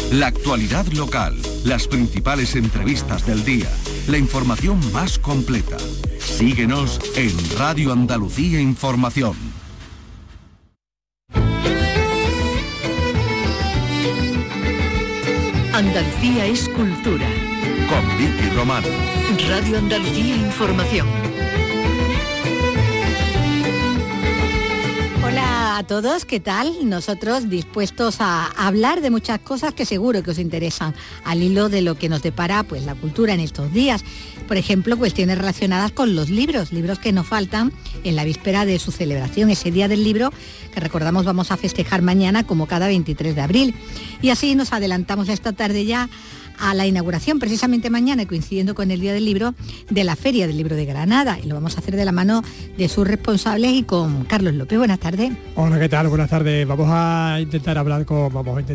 La actualidad local, las principales entrevistas del día, la información más completa. Síguenos en Radio Andalucía Información. Andalucía es cultura. Con Vicky Román. Radio Andalucía Información. Hola a todos, ¿qué tal? Nosotros dispuestos a hablar de muchas cosas que seguro que os interesan al hilo de lo que nos depara pues la cultura en estos días. Por ejemplo, cuestiones relacionadas con los libros que nos faltan en la víspera de su celebración, ese Día del Libro que recordamos vamos a festejar mañana como cada 23 de abril. Y así nos adelantamos esta tarde ya a la inauguración, precisamente mañana, coincidiendo con el Día del Libro, de la Feria del Libro de Granada. Y lo vamos a hacer de la mano de sus responsables y con Carlos López. Buenas tardes. Hola, ¿qué tal? Buenas tardes. Vamos a hablar con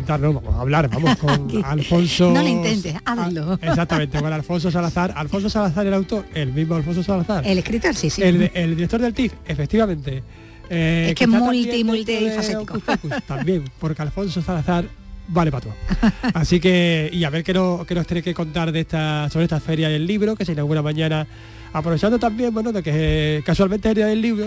Alfonso... No lo intentes, hazlo. Exactamente, con Alfonso Salazar. Alfonso Salazar, el autor, el mismo Alfonso Salazar. El escritor, sí. El director del TIF, efectivamente. Es que es multifacético. También, porque Alfonso Salazar vale para todo. Así que, y a ver qué nos tiene que contar sobre esta feria del libro que se inaugura mañana, aprovechando también, de que casualmente es el Día del Libro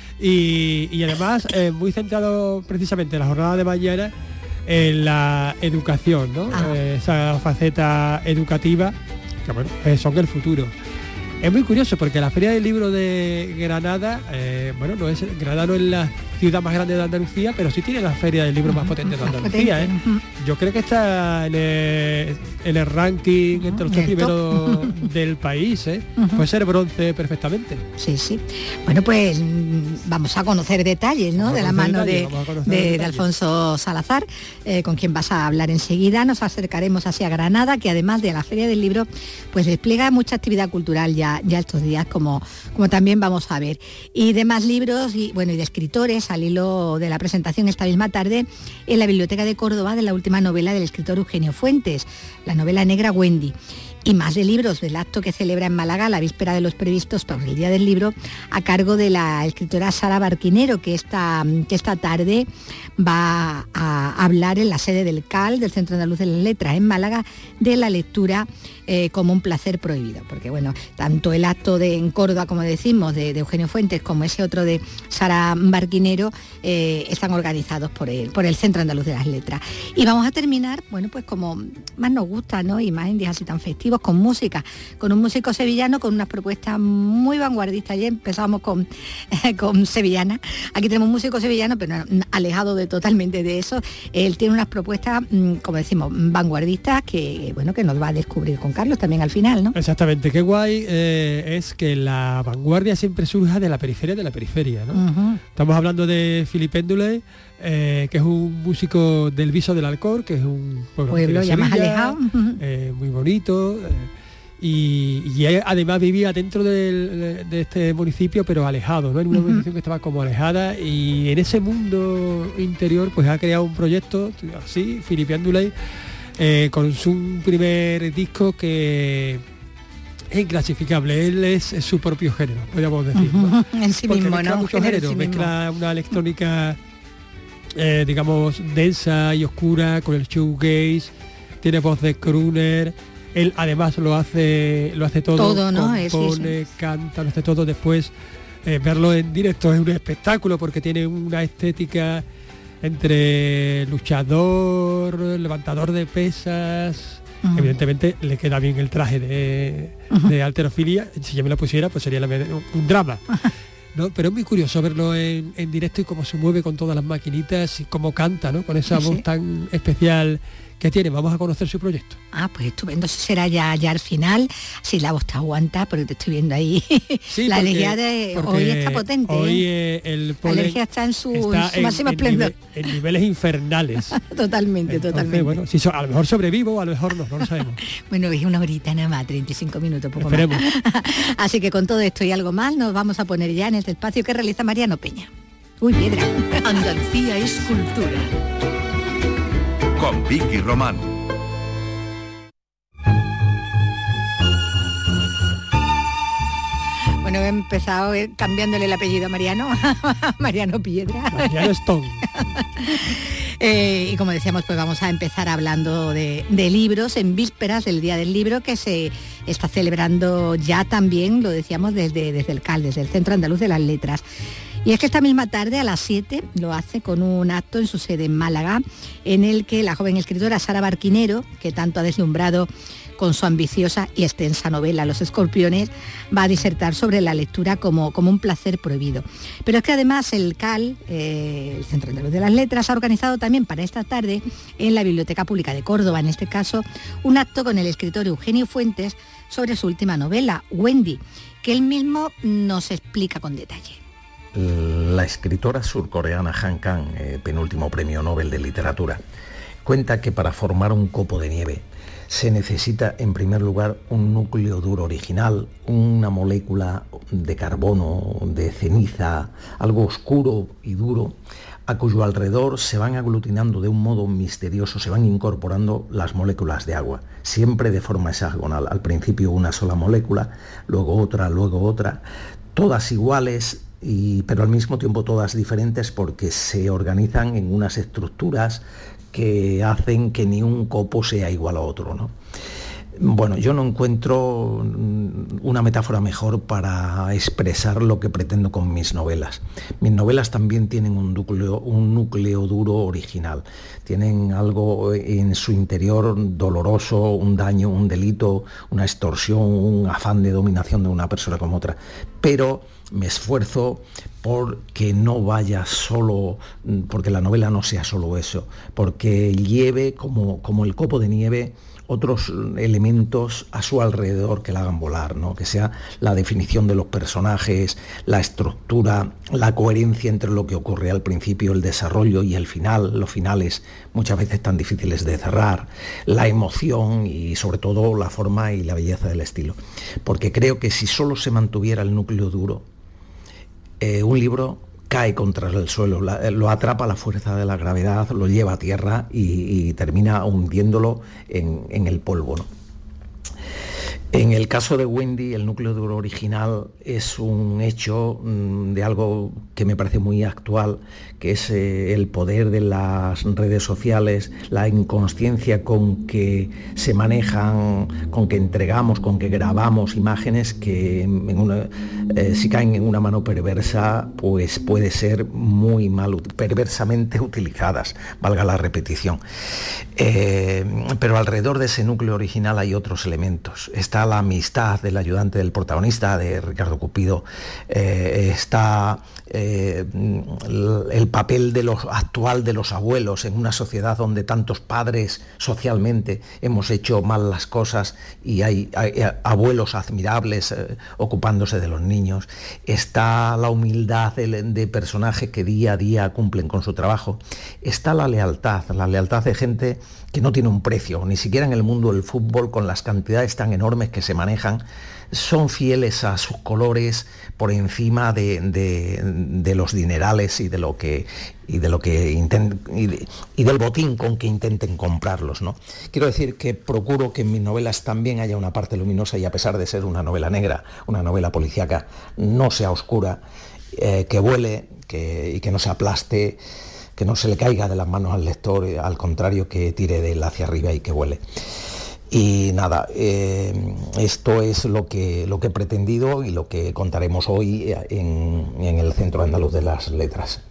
y además muy centrado precisamente en la jornada de mañana en la educación, ¿no? Esa faceta educativa que son el futuro. Es muy curioso porque la Feria del Libro de Granada, Granada no es la ciudad más grande de Andalucía, pero sí tiene la Feria del Libro más potente de Andalucía. Yo creo que está en el ranking entre los tres primeros del país. Puede ser bronce perfectamente. Sí. Bueno, pues vamos a conocer detalles, ¿no? De la mano de Alfonso Salazar, con quien vas a hablar enseguida. Nos acercaremos hacia Granada, que además de la Feria del Libro, pues despliega mucha actividad cultural ya estos días, como también vamos a ver. Y de más libros y de escritores, al hilo de la presentación esta misma tarde en la Biblioteca de Córdoba de la última novela del escritor Eugenio Fuentes, la novela negra Wendy. Y más de libros del acto que celebra en Málaga la víspera de los previstos para el Día del Libro, a cargo de la escritora Sara Barquinero, que esta tarde va a hablar en la sede del CAL, del Centro Andaluz de las Letras en Málaga, de la lectura como un placer prohibido. Porque tanto el acto en Córdoba, como decimos, de Eugenio Fuentes, como ese otro de Sara Barquinero, están organizados por el Centro Andaluz de las Letras. Y vamos a terminar, pues como más nos gusta, ¿no? Y más en días así tan festivos, con música, con un músico sevillano con unas propuestas muy vanguardistas. Ayer empezamos con sevillana. Aquí tenemos un músico sevillano, pero alejado totalmente de eso. Él tiene unas propuestas, como decimos, vanguardistas que nos va a descubrir con Carlos también al final, ¿no? Exactamente. Qué guay es que la vanguardia siempre surja de la periferia, ¿no? Uh-huh. Estamos hablando de Philippe Enduley, que es un músico del Viso del Alcor, que es un pueblo ya más alejado, muy bonito, y además vivía dentro de este municipio, pero alejado, ¿no? En una urbanización que estaba como alejada, y en ese mundo interior pues ha creado un proyecto así, Philippe Enduley, con su primer disco que es inclasificable. Él es su propio género, podríamos decir, ¿no? En sí porque mismo, mezcla muchos géneros, mezcla una electrónica densa y oscura con el shoegaze, tiene voz de crooner. Él además lo hace todo, ¿no? Compone, canta, lo hace todo. Después verlo en directo es un espectáculo porque tiene una estética entre luchador, levantador de pesas. Evidentemente le queda bien el traje de halterofilia. Si yo me lo pusiera, pues sería un drama. ¿No? Pero es muy curioso verlo en directo y cómo se mueve con todas las maquinitas y cómo canta, ¿no? Con esa voz tan especial que tiene. Vamos a conocer su proyecto. Pues estupendo. Eso será ya al final, si la voz te aguanta, porque te estoy viendo ahí. Sí, la alergia de hoy está potente. Hoy el polen la alergia está en su máximo esplendor. En niveles infernales. Totalmente. Bueno, si a lo mejor sobrevivo, a lo mejor no lo sabemos. Bueno, es una horita nada más, 35 minutos, poco Esperemos. Más. Así que con todo esto y algo más, nos vamos a poner ya en este espacio que realiza Mariano Peña. Uy, piedra. Andalucía es cultura. Con Vicky Román. Bueno, he empezado cambiándole el apellido a Mariano, Mariano Piedra. Mariano Stone. Y como decíamos, pues vamos a empezar hablando de libros en vísperas del Día del Libro, que se está celebrando ya también, lo decíamos, desde el CAL, desde el Centro Andaluz de las Letras. Y es que esta misma tarde, a las 7, lo hace con un acto en su sede en Málaga, en el que la joven escritora Sara Barquinero, que tanto ha deslumbrado con su ambiciosa y extensa novela Los Escorpiones, va a disertar sobre la lectura como un placer prohibido. Pero es que además el CAL, el Centro Andaluz de las Letras, ha organizado también para esta tarde en la Biblioteca Pública de Córdoba, en este caso, un acto con el escritor Eugenio Fuentes sobre su última novela, Wendy, que él mismo nos explica con detalle. La escritora surcoreana Han Kang, penúltimo premio Nobel de Literatura, cuenta que para formar un copo de nieve se necesita en primer lugar un núcleo duro original, una molécula de carbono, de ceniza, algo oscuro y duro, a cuyo alrededor se van aglutinando de un modo misterioso, se van incorporando las moléculas de agua, siempre de forma hexagonal. Al principio una sola molécula, luego otra, todas iguales, pero al mismo tiempo todas diferentes porque se organizan en unas estructuras que hacen que ni un copo sea igual a otro, ¿no? Bueno, yo no encuentro una metáfora mejor para expresar lo que pretendo con mis novelas. Mis novelas también tienen un núcleo duro original. Tienen algo en su interior doloroso, un daño, un delito, una extorsión, un afán de dominación de una persona como otra. Pero me esfuerzo porque no vaya solo, porque la novela no sea solo eso, porque lleve como el copo de nieve otros elementos a su alrededor que la hagan volar, ¿no? Que sea la definición de los personajes, la estructura, la coherencia entre lo que ocurre al principio, el desarrollo y el final, los finales muchas veces tan difíciles de cerrar, la emoción y sobre todo la forma y la belleza del estilo. Porque creo que si solo se mantuviera el núcleo duro, un libro cae contra el suelo, lo atrapa la fuerza de la gravedad, lo lleva a tierra y termina hundiéndolo en el polvo, ¿no? En el caso de Wendy, el núcleo duro original es un hecho de algo que me parece muy actual, que es el poder de las redes sociales, la inconsciencia con que se manejan, con que entregamos, con que grabamos imágenes que si caen en una mano perversa, pues puede ser muy mal, perversamente utilizadas, valga la repetición. Pero alrededor de ese núcleo original hay otros elementos. Está la amistad del ayudante del protagonista, de Ricardo Cupido, está el papel actual de los abuelos en una sociedad donde tantos padres socialmente hemos hecho mal las cosas y hay abuelos admirables ocupándose de los niños. Está la humildad de personajes que día a día cumplen con su trabajo. Está la lealtad de gente que no tiene un precio, ni siquiera en el mundo del fútbol, con las cantidades tan enormes que se manejan, son fieles a sus colores por encima de los dinerales y del botín con que intenten comprarlos, ¿no? Quiero decir que procuro que en mis novelas también haya una parte luminosa y, a pesar de ser una novela negra, una novela policíaca, no sea oscura, que vuele y que no se aplaste, que no se le caiga de las manos al lector, al contrario, que tire de él hacia arriba y que vuele. Y nada, esto es lo que he pretendido y lo que contaremos hoy en el Centro Andaluz de las Letras.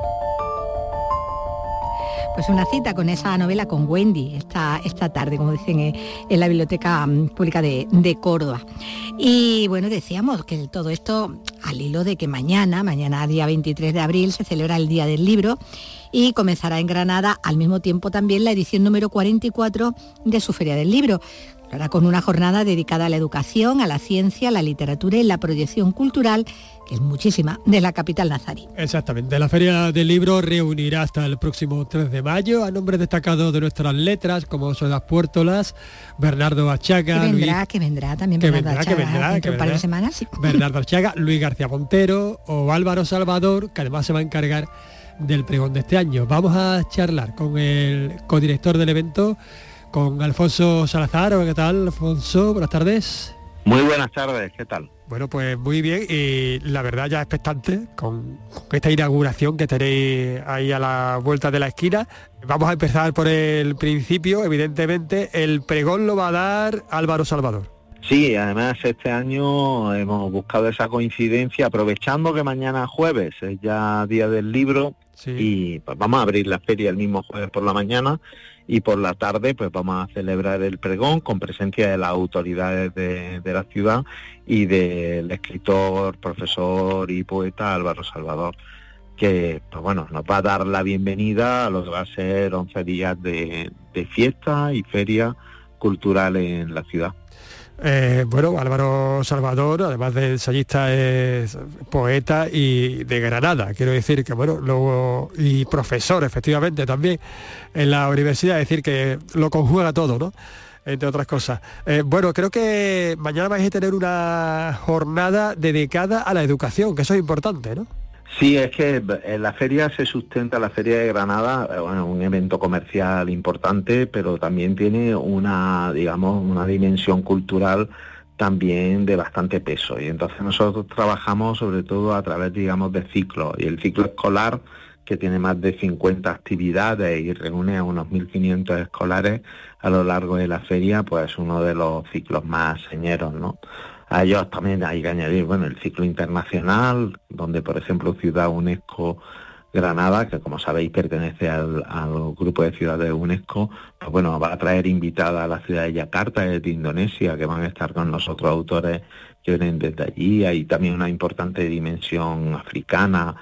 Pues una cita con esa novela, con Wendy, esta tarde, como dicen, en la Biblioteca Pública de Córdoba. Y bueno, decíamos que todo esto al hilo de que mañana día 23 de abril, se celebra el Día del Libro y comenzará en Granada al mismo tiempo también la edición número 44 de su Feria del Libro. Ahora con una jornada dedicada a la educación, a la ciencia, a la literatura y la proyección cultural, que es muchísima, de la capital nazarí. Exactamente, la Feria del Libro reunirá hasta el próximo 3 de mayo a nombres destacados de nuestras letras, como Soledad Puertolas, Bernardo Achaga... Que vendrá también Bernardo Achaga dentro de un par de semanas. Sí. Bernardo Achaga, Luis García Montero o Álvaro Salvador, que además se va a encargar del pregón de este año. Vamos a charlar con el codirector del evento, con Alfonso Salazar. ¿Qué tal, Alfonso? Buenas tardes. Muy buenas tardes, ¿qué tal? Bueno, pues muy bien, y la verdad ya expectante con esta inauguración que tenéis ahí a la vuelta de la esquina. Vamos a empezar por el principio. Evidentemente el pregón lo va a dar Álvaro Salvador. Sí, además este año hemos buscado esa coincidencia, aprovechando que mañana jueves es ya Día del Libro, sí. Y pues vamos a abrir la feria el mismo jueves por la mañana, y por la tarde pues vamos a celebrar el pregón con presencia de las autoridades de la ciudad y del escritor, profesor y poeta Álvaro Salvador, que pues bueno, nos va a dar la bienvenida a lo que va a ser 11 días de fiesta y feria cultural en la ciudad. Bueno, Álvaro Salvador, además de ensayista, es poeta y de Granada. Quiero decir que, bueno, luego, y profesor, efectivamente, también en la universidad, es decir, que lo conjuga todo, ¿no? Entre otras cosas. Bueno, creo que mañana vais a tener una jornada dedicada a la educación, que eso es importante, ¿no? Sí, es que la feria se sustenta, la Feria de Granada, bueno, un evento comercial importante, pero también tiene una dimensión cultural también de bastante peso. Y entonces nosotros trabajamos sobre todo a través, de ciclos. Y el ciclo escolar, que tiene más de 50 actividades y reúne a unos 1.500 escolares a lo largo de la feria, pues es uno de los ciclos más señeros, ¿no? A ellos también hay que añadir, el ciclo internacional, donde, por ejemplo, Ciudad UNESCO Granada, que como sabéis pertenece al grupo de ciudades UNESCO, pues bueno, va a traer invitada a la ciudad de Yakarta, de Indonesia, que van a estar con nosotros autores que vienen desde allí. Hay también una importante dimensión africana,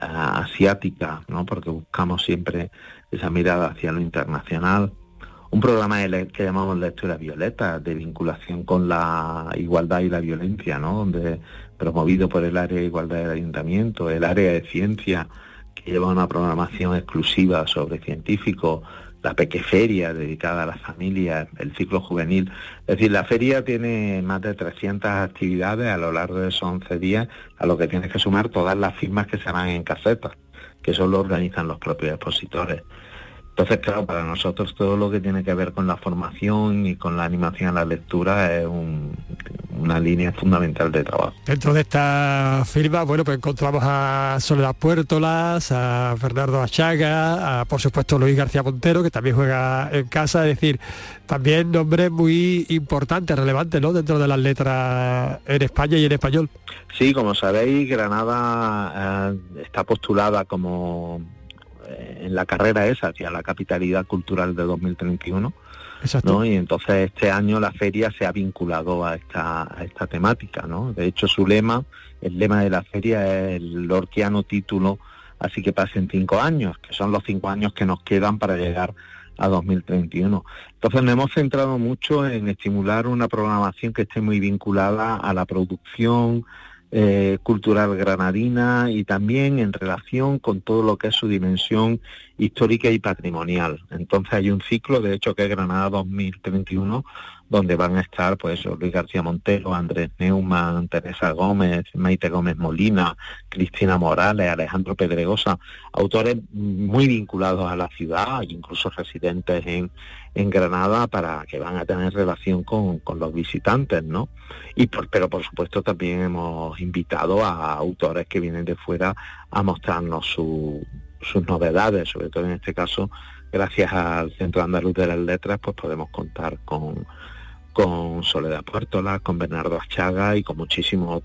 asiática, ¿no? Porque buscamos siempre esa mirada hacia lo internacional. Un programa que llamamos Lectura Violeta, de vinculación con la igualdad y la violencia, ¿no? Donde, promovido por el área de igualdad del ayuntamiento, el área de ciencia, que lleva una programación exclusiva sobre científicos, la Pequeferia, dedicada a las familias, el ciclo juvenil. Es decir, la feria tiene más de 300 actividades a lo largo de esos 11 días, a lo que tienes que sumar todas las firmas que se van en casetas, que eso lo organizan los propios expositores. Entonces, claro, para nosotros todo lo que tiene que ver con la formación y con la animación a la lectura es una línea fundamental de trabajo. Dentro de esta firma, bueno, pues encontramos a Soledad Puertolas, a Bernardo Achaga, a, por supuesto, Luis García Montero, que también juega en casa, es decir, también nombres muy importantes, relevantes, ¿no?, dentro de las letras en España y en español. Sí, como sabéis, Granada está postulada como en la carrera esa hacia la capitalidad cultural de 2031. Exacto. ¿No? Y entonces este año la feria se ha vinculado a esta temática, ¿no? De hecho el lema de la feria es el lorquiano título Así que pasen 5 años, que son los 5 años que nos quedan para llegar a 2031. Entonces nos hemos centrado mucho en estimular una programación que esté muy vinculada a la producción cultural granadina y también en relación con todo lo que es su dimensión histórica y patrimonial. Entonces hay un ciclo, de hecho, que es Granada 2031, donde van a estar pues Luis García Montero, Andrés Neumann, Teresa Gómez, Maite Gómez Molina, Cristina Morales, Alejandro Pedregosa, autores muy vinculados a la ciudad, incluso residentes en Granada, para que van a tener relación con los visitantes, ¿no? Pero por supuesto también hemos invitado a autores que vienen de fuera a mostrarnos sus novedades, sobre todo en este caso, gracias al Centro Andaluz de las Letras, pues podemos contar con Soledad Puertolas, con Bernardo Achaga y con muchísimos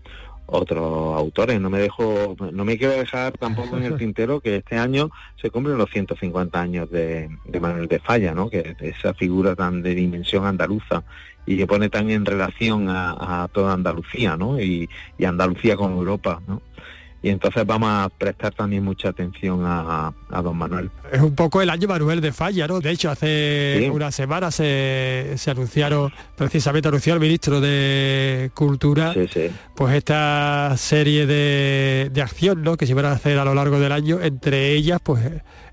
otros autores. No me quiero dejar tampoco en el tintero que este año se cumplen los 150 años de Manuel de Falla, ¿no? Que esa figura tan de dimensión andaluza y que pone tan en relación a toda Andalucía, ¿no? Y Andalucía con Europa, ¿no? Y entonces vamos a prestar también mucha atención a don Manuel. Es un poco el año Manuel de Falla, ¿no? De hecho, hace una semana se anunciaron, precisamente anunció el ministro de Cultura, pues esta serie de acción, ¿no?, que se van a hacer a lo largo del año, entre ellas, pues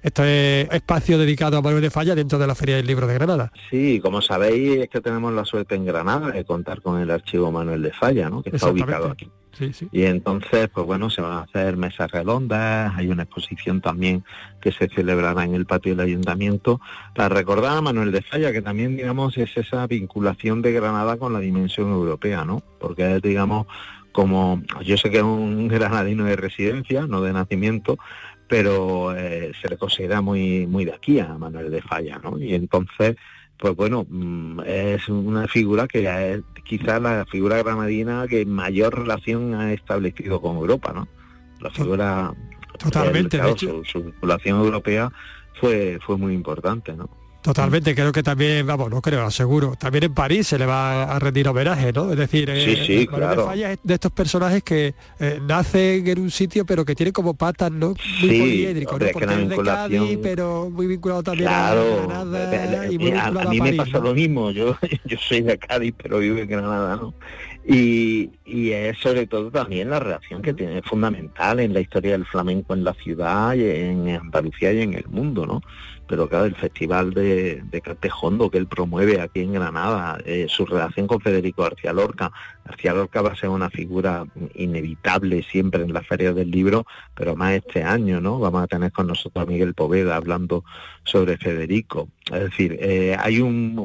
este espacio dedicado a Manuel de Falla dentro de la Feria del Libro de Granada. Sí, como sabéis, es que tenemos la suerte en Granada de contar con el archivo Manuel de Falla, ¿no? Que está ubicado aquí. Sí, sí. Y entonces, pues bueno, se van a hacer mesas redondas, hay una exposición también que se celebrará en el patio del Ayuntamiento para recordar a Manuel de Falla, que también, digamos, es esa vinculación de Granada con la dimensión europea, ¿no? Porque es, digamos, como, yo sé que es un granadino de residencia, no de nacimiento, pero se le considera muy de aquí a Manuel de Falla, ¿no? Y entonces, pues bueno, es una figura que es quizás la figura granadina que mayor relación ha establecido con Europa, ¿no? La figura... Totalmente, claro, de hecho. Su vinculación europea fue muy importante, ¿no? Totalmente, creo que también, vamos, no creo, aseguro, también en París se le va a rendir homenaje, ¿no? Es decir, sí, claro. de Falla es de estos personajes que nacen en un sitio pero que tienen como patas, ¿no? Muy poliédricos, ¿no? Porque es de Cádiz, pero muy vinculado también a Granada y muy vinculado a mí París, me pasa, ¿no? Lo mismo, yo soy de Cádiz, pero vivo en Granada, ¿no? Y es sobre todo también la relación que tiene, es fundamental en la historia del flamenco en la ciudad, y en Andalucía y en el mundo, ¿no? Pero claro, el festival de Cartejondo que él promueve aquí en Granada, su relación con Federico García Lorca. García Lorca va a ser una figura inevitable siempre en las ferias del libro, pero más este año, ¿no? Vamos a tener con nosotros a Miguel Poveda hablando sobre Federico. Es decir, hay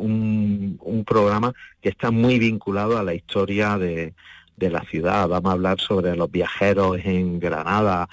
un programa que está muy vinculado a la historia de la ciudad. Vamos a hablar sobre los viajeros en Granada,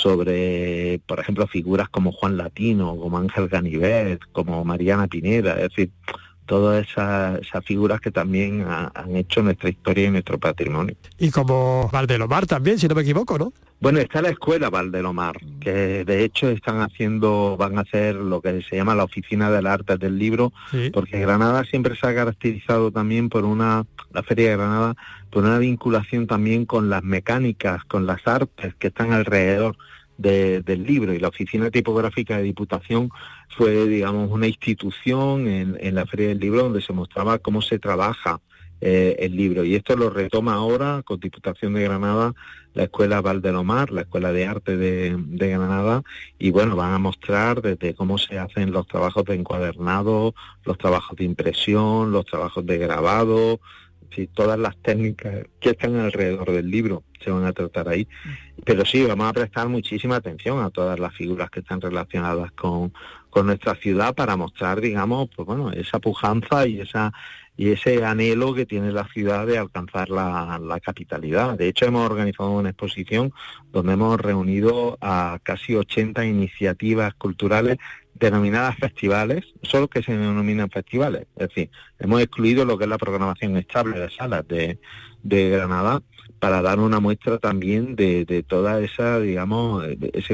sobre, por ejemplo, figuras como Juan Latino, como Ángel Ganivet, como Mariana Pineda, es decir, todas esas figuras que también han hecho nuestra historia y nuestro patrimonio. Y como Valdelomar también, si no me equivoco, ¿no? Bueno, está la escuela Valdelomar, que de hecho van a hacer lo que se llama la Oficina de las Artes del Libro, sí. Porque Granada siempre se ha caracterizado también la Feria de Granada, por una vinculación también con las mecánicas, con las artes que están alrededor del libro, y la Oficina Tipográfica de Diputación fue, digamos, una institución en la Feria del Libro donde se mostraba cómo se trabaja el libro, y esto lo retoma ahora con Diputación de Granada, la Escuela Valdelomar, la Escuela de Arte de Granada, y bueno, van a mostrar desde cómo se hacen los trabajos de encuadernado, los trabajos de impresión, los trabajos de grabado, sí, todas las técnicas que están alrededor del libro se van a tratar ahí. Pero sí, vamos a prestar muchísima atención a todas las figuras que están relacionadas con nuestra ciudad para mostrar, digamos, pues bueno, esa pujanza y ese anhelo que tiene la ciudad de alcanzar la capitalidad. De hecho, hemos organizado una exposición donde hemos reunido a casi 80 iniciativas culturales denominadas festivales, solo que se denominan festivales. Es decir, hemos excluido lo que es la programación estable de salas de Granada para dar una muestra también de toda esa, digamos, ese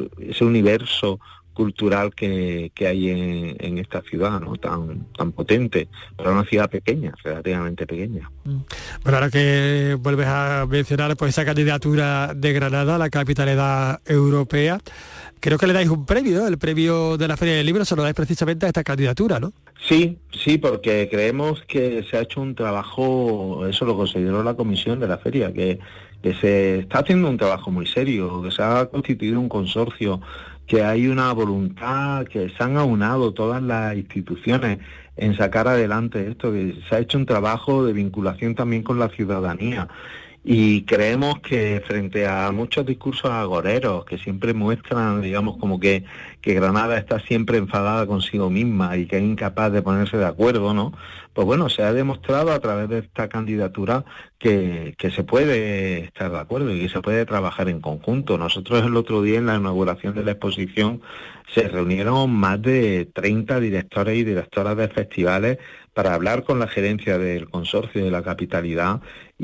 universo cultural que hay en esta ciudad, ¿no? Tan potente, para una ciudad pequeña, relativamente pequeña. Bueno, ahora que vuelves a mencionar pues esa candidatura de Granada a la capitalidad europea, creo que le dais un premio, ¿no? El premio de la Feria del Libro se lo dais precisamente a esta candidatura, ¿no? Sí, porque creemos que se ha hecho un trabajo, eso lo consideró la comisión de la feria, que se está haciendo un trabajo muy serio, que se ha constituido un consorcio, que hay una voluntad, que se han aunado todas las instituciones en sacar adelante esto, que se ha hecho un trabajo de vinculación también con la ciudadanía. Y creemos que frente a muchos discursos agoreros que siempre muestran, digamos, como que Granada está siempre enfadada consigo misma y que es incapaz de ponerse de acuerdo, ¿no? Pues bueno, se ha demostrado a través de esta candidatura que se puede estar de acuerdo y que se puede trabajar en conjunto. Nosotros el otro día en la inauguración de la exposición se reunieron más de 30 directores y directoras de festivales para hablar con la gerencia del consorcio de la capitalidad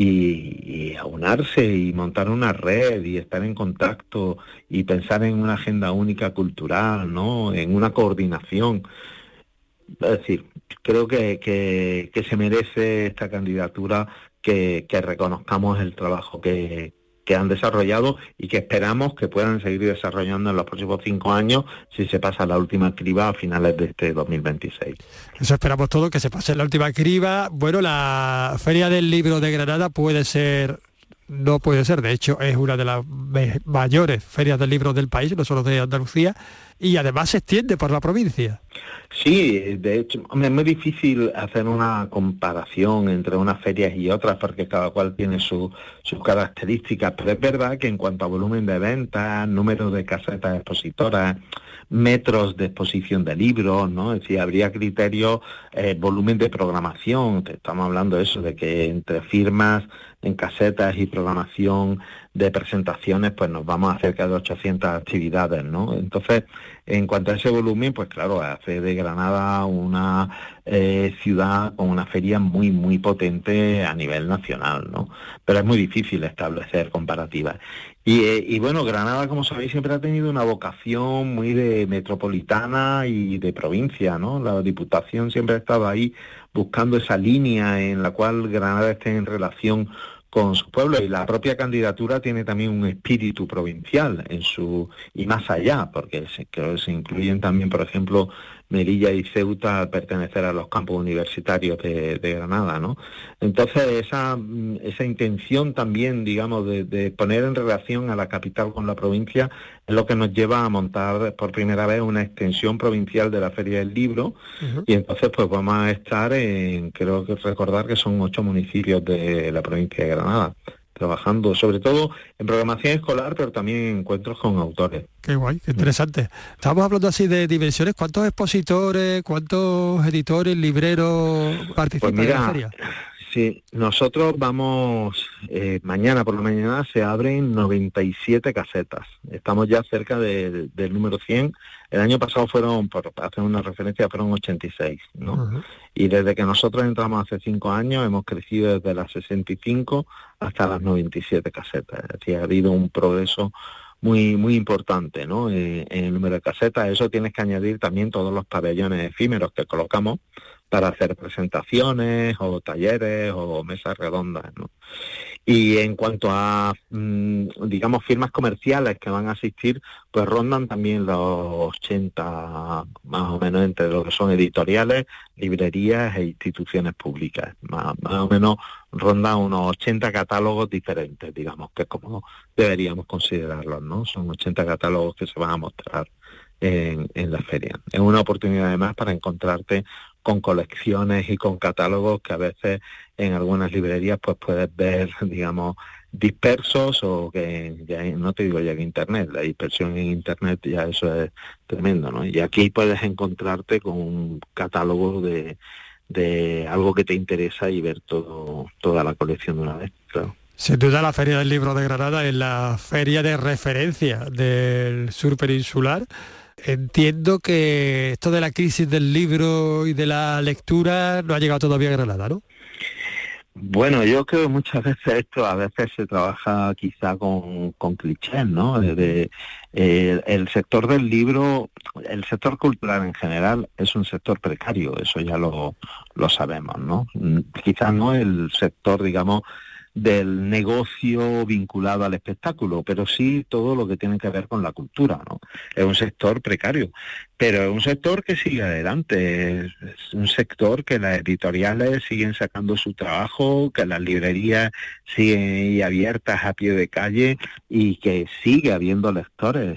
y aunarse y montar una red y estar en contacto y pensar en una agenda única cultural, ¿no? En una coordinación. Es decir, creo que se merece esta candidatura que reconozcamos el trabajo que han desarrollado y que esperamos que puedan seguir desarrollando en los próximos 5 años si se pasa la última criba a finales de este 2026. Eso esperamos todo, que se pase la última criba. Bueno, la Feria del Libro de Granada no puede ser, de hecho es una de las mayores ferias del libro del país, no solo de Andalucía, y además se extiende por la provincia. Sí, de hecho, es muy difícil hacer una comparación entre unas ferias y otras porque cada cual tiene sus características, pero es verdad que en cuanto a volumen de ventas, número de casetas expositoras, metros de exposición de libros, ¿no? Es decir, habría criterios, volumen de programación, estamos hablando de eso, de que entre firmas en casetas y programación de presentaciones, pues nos vamos a cerca de 800 actividades, ¿no? Entonces, en cuanto a ese volumen, pues claro, hace de Granada una ciudad con una feria muy, muy potente a nivel nacional, ¿no? Pero es muy difícil establecer comparativas. Y bueno, Granada, como sabéis, siempre ha tenido una vocación muy de metropolitana y de provincia, ¿no? La Diputación siempre ha estado ahí buscando esa línea en la cual Granada esté en relación con su pueblo, y la propia candidatura tiene también un espíritu provincial en su y más allá, porque se incluyen también, por ejemplo, Melilla y Ceuta al pertenecer a los campos universitarios de Granada, ¿no? Entonces esa intención también, digamos, de poner en relación a la capital con la provincia es lo que nos lleva a montar por primera vez una extensión provincial de la Feria del Libro. Y entonces pues vamos a estar creo que recordar que son 8 municipios de la provincia de Granada, trabajando sobre todo en programación escolar, pero también en encuentros con autores. Qué guay, qué interesante. Estamos hablando así de dimensiones. ¿Cuántos expositores, cuántos editores, libreros participan en la feria? Sí, nosotros vamos, mañana por la mañana se abren 97 casetas. Estamos ya cerca del número 100. El año pasado fueron, por hacer una referencia, fueron 86, ¿no? Y desde que nosotros entramos hace 5 años hemos crecido desde las 65 hasta las 97 casetas. Es decir, ha habido un progreso muy muy importante, ¿no? En el número de casetas. Eso tienes que añadir también todos los pabellones efímeros que colocamos para hacer presentaciones o talleres o mesas redondas, ¿no? Y en cuanto a, digamos, firmas comerciales que van a asistir, pues rondan también los 80, más o menos, entre lo que son editoriales, librerías e instituciones públicas. Más o menos rondan unos 80 catálogos diferentes, digamos, que es como deberíamos considerarlos, ¿no? Son 80 catálogos que se van a mostrar en la feria. Es una oportunidad además para encontrarte con colecciones y con catálogos que a veces en algunas librerías pues puedes ver, digamos, dispersos, o que ya no te digo ya que Internet, la dispersión en Internet ya eso es tremendo, ¿no? Y aquí puedes encontrarte con un catálogo de algo que te interesa y ver toda la colección de una vez, claro. Sin duda la Feria del Libro de Granada es la feria de referencia del sur peninsular. Entiendo que esto de la crisis del libro y de la lectura no ha llegado todavía a Granada, ¿no? Bueno, yo creo que muchas veces esto, a veces se trabaja quizá con clichés, ¿no? El sector del libro, el sector cultural en general es un sector precario, eso ya lo sabemos, ¿no? Quizás no el sector, digamos, del negocio vinculado al espectáculo, pero sí todo lo que tiene que ver con la cultura, ¿no? Es un sector precario, pero es un sector que sigue adelante, es un sector que las editoriales siguen sacando su trabajo, que las librerías siguen abiertas a pie de calle y que sigue habiendo lectores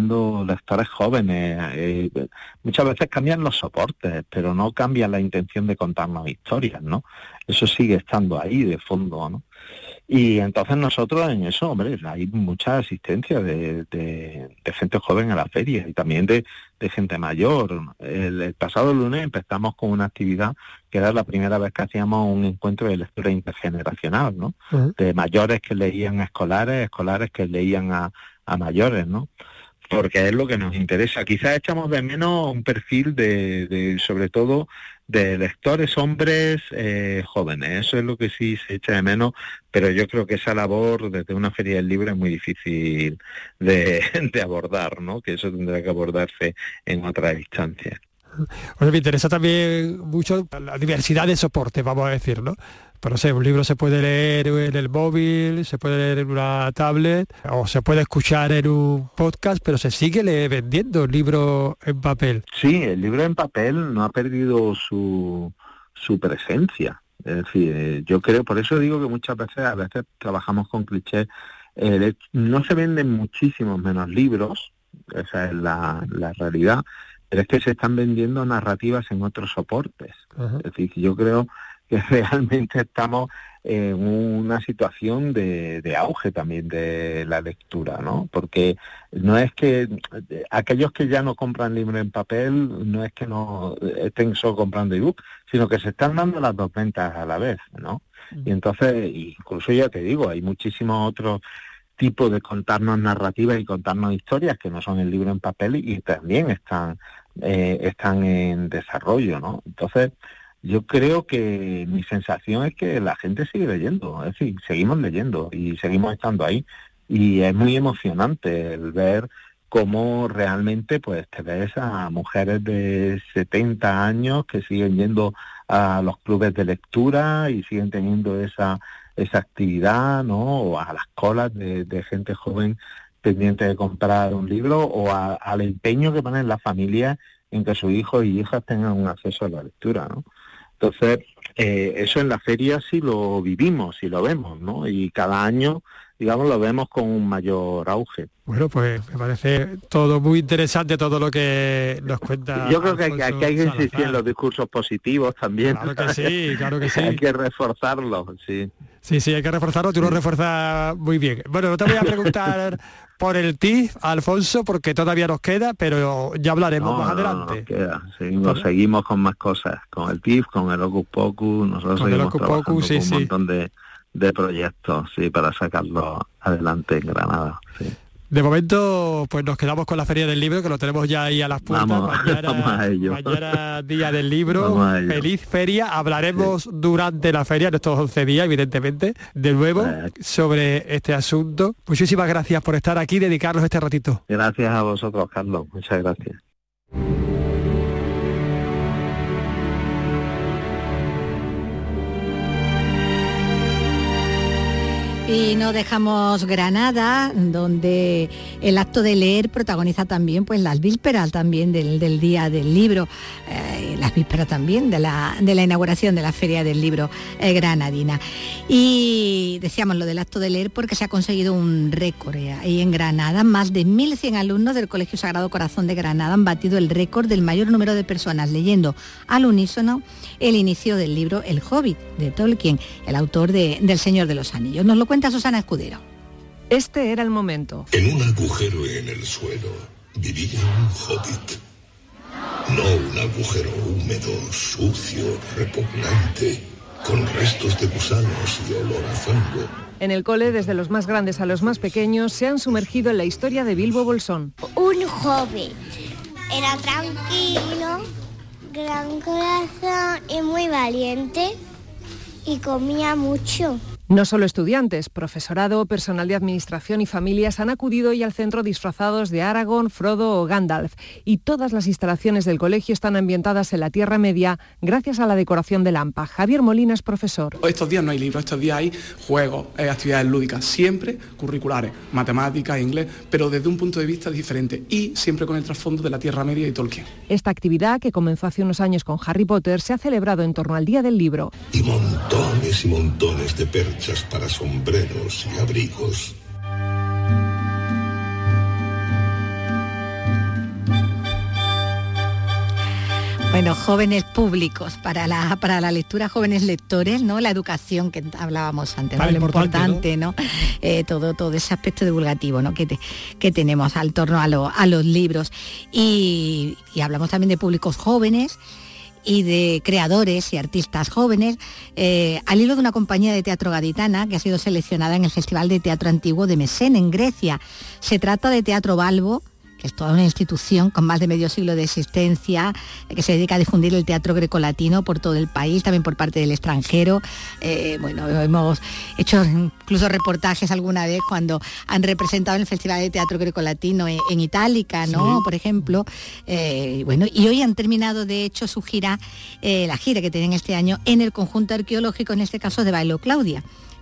jóvenes. Muchas veces cambian los soportes, pero no cambian la intención de contarnos historias, ¿no? Eso sigue estando ahí de fondo, ¿no? Y entonces nosotros en eso, hombre, hay mucha asistencia de gente joven a la feria y también de gente mayor. El pasado lunes empezamos con una actividad que era la primera vez que hacíamos un encuentro de lectura intergeneracional, ¿no? De mayores que leían a escolares que leían a mayores, ¿no? Porque es lo que nos interesa. Quizás echamos de menos un perfil de sobre todo de lectores hombres jóvenes. Eso es lo que sí se echa de menos, pero yo creo que esa labor desde una feria del libro es muy difícil de abordar, ¿no? Que eso tendrá que abordarse en otras instancias. Oye, me interesa también mucho la diversidad de soportes, vamos a decir, ¿no? Pero no sé, un libro se puede leer en el móvil, se puede leer en una tablet o se puede escuchar en un podcast, pero se sigue vendiendo el libro en papel. Sí, el libro en papel no ha perdido su presencia. Es decir, yo creo, por eso digo que muchas veces trabajamos con clichés. No se venden muchísimos menos libros, esa es la realidad, pero es que se están vendiendo narrativas en otros soportes. Uh-huh. Es decir, yo creo que realmente estamos en una situación de auge también de la lectura, ¿no? Porque no es que aquellos que ya no compran libros en papel, no es que no estén solo comprando ebook, sino que se están dando las dos ventas a la vez, ¿no? Y entonces, incluso ya te digo, hay muchísimos otros tipos de contarnos narrativas y contarnos historias que no son el libro en papel y también están en desarrollo, ¿no? Entonces, yo creo que mi sensación es que la gente sigue leyendo, es decir, seguimos leyendo y seguimos estando ahí. Y es muy emocionante el ver cómo realmente pues te ves a mujeres de 70 años que siguen yendo a los clubes de lectura y siguen teniendo esa actividad, ¿no? O a las colas de gente joven pendiente de comprar un libro, o al empeño que ponen las familias en que sus hijos y hijas tengan un acceso a la lectura, ¿no? Entonces, eso en la feria sí lo vivimos, sí lo vemos, ¿no? Y cada año, digamos, lo vemos con un mayor auge. Bueno, pues me parece todo muy interesante, todo lo que nos cuenta. Yo creo que hay que insistir en los discursos positivos también. Claro que sí, claro que sí. Hay que reforzarlos, sí. Sí, hay que reforzarlo, tú lo refuerzas muy bien. Bueno, no te voy a preguntar por el TIFF, Alfonso, porque todavía nos queda, pero ya hablaremos más adelante. No queda. Seguimos con más cosas, con el TIFF, con el Hocus Pocus, nosotros con seguimos trabajando con un montón de proyectos, sí, para sacarlo adelante en Granada, sí. De momento, pues nos quedamos con la Feria del Libro, que lo tenemos ya ahí a las puertas. Mañana Día del Libro, feliz feria. Hablaremos durante la feria, en estos 11 días, evidentemente, de nuevo, sobre este asunto. Muchísimas gracias por estar aquí y dedicarnos este ratito. Gracias a vosotros, Carlos. Muchas gracias. Y no dejamos Granada, donde el acto de leer protagoniza también pues las vísperas también del Día del Libro, las vísperas también de la inauguración de la Feria del Libro granadina. Y decíamos lo del acto de leer porque se ha conseguido un récord ahí en Granada. Más de 1.100 alumnos del Colegio Sagrado Corazón de Granada han batido el récord del mayor número de personas leyendo al unísono el inicio del libro El Hobbit, de Tolkien, el autor del Señor de los Anillos. Nos lo cuenta Susana Escudero. Este era el momento. En un agujero en el suelo vivía un hobbit. No un agujero húmedo, sucio, repugnante, con restos de gusanos y olor a fango. En el cole, desde los más grandes a los más pequeños, se han sumergido en la historia de Bilbo Bolsón. Un hobbit. Era tranquilo, gran corazón y muy valiente, y comía mucho. No solo estudiantes, profesorado, personal de administración y familias han acudido hoy al centro disfrazados de Aragorn, Frodo o Gandalf, y todas las instalaciones del colegio están ambientadas en la Tierra Media gracias a la decoración de Lampa. Javier Molina es profesor. Estos días no hay libros, estos días hay juegos, actividades lúdicas, siempre curriculares, matemáticas, inglés, pero desde un punto de vista diferente y siempre con el trasfondo de la Tierra Media y Tolkien. Esta actividad, que comenzó hace unos años con Harry Potter, se ha celebrado en torno al Día del Libro. Y montones de perchas para sombreros y abrigos. Bueno, jóvenes públicos, para la lectura, jóvenes lectores, ¿no? La educación que hablábamos antes, ¿no? Lo importante, ¿no? Todo ese aspecto divulgativo, ¿no? que tenemos al torno a los libros. Y hablamos también de públicos jóvenes y de creadores y artistas jóvenes, al hilo de una compañía de teatro gaditana que ha sido seleccionada en el Festival de Teatro Antiguo de Mesene, en Grecia. Se trata de Teatro Balbo, que es toda una institución con más de medio siglo de existencia, que se dedica a difundir el teatro grecolatino por todo el país, también por parte del extranjero. Hemos hecho incluso reportajes alguna vez cuando han representado en el Festival de Teatro Grecolatino en Itálica, ¿no? Sí. Por ejemplo. Y hoy han terminado, de hecho, su gira, la gira que tienen este año en el conjunto arqueológico, en este caso de Bailo Claudia,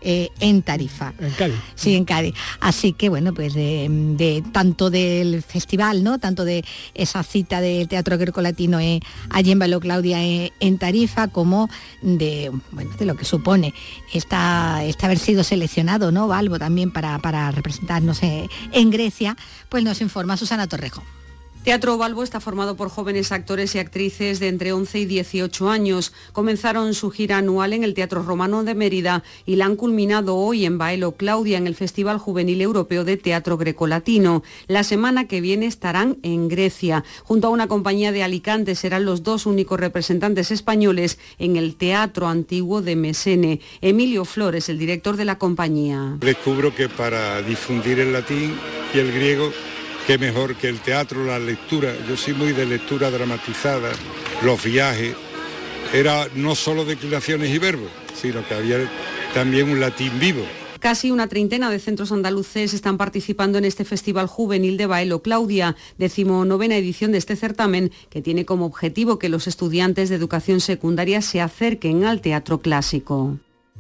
en Tarifa. En Cádiz. Sí, en Cádiz. Así que bueno, pues de tanto del festival, ¿no? Tanto de esa cita del Teatro Grecolatino allí en Bailo Claudia en Tarifa, como de lo que supone haber sido seleccionado, ¿no? Balbo también para representarnos en Grecia, pues nos informa Susana Torrejo. Teatro Balbo está formado por jóvenes actores y actrices de entre 11 y 18 años. Comenzaron su gira anual en el Teatro Romano de Mérida y la han culminado hoy en Bailo Claudia, en el Festival Juvenil Europeo de Teatro Grecolatino. La semana que viene estarán en Grecia. Junto a una compañía de Alicante serán los 2 únicos representantes españoles en el Teatro Antiguo de Mesene. Emilio Flores, el director de la compañía. Descubro que para difundir el latín y el griego, qué mejor que el teatro, la lectura. Yo soy muy de lectura dramatizada, los viajes. Era no solo declinaciones y verbos, sino que había también un latín vivo. Casi una treintena de centros andaluces están participando en este Festival Juvenil de Bailo Claudia, 19ª edición de este certamen, que tiene como objetivo que los estudiantes de educación secundaria se acerquen al teatro clásico.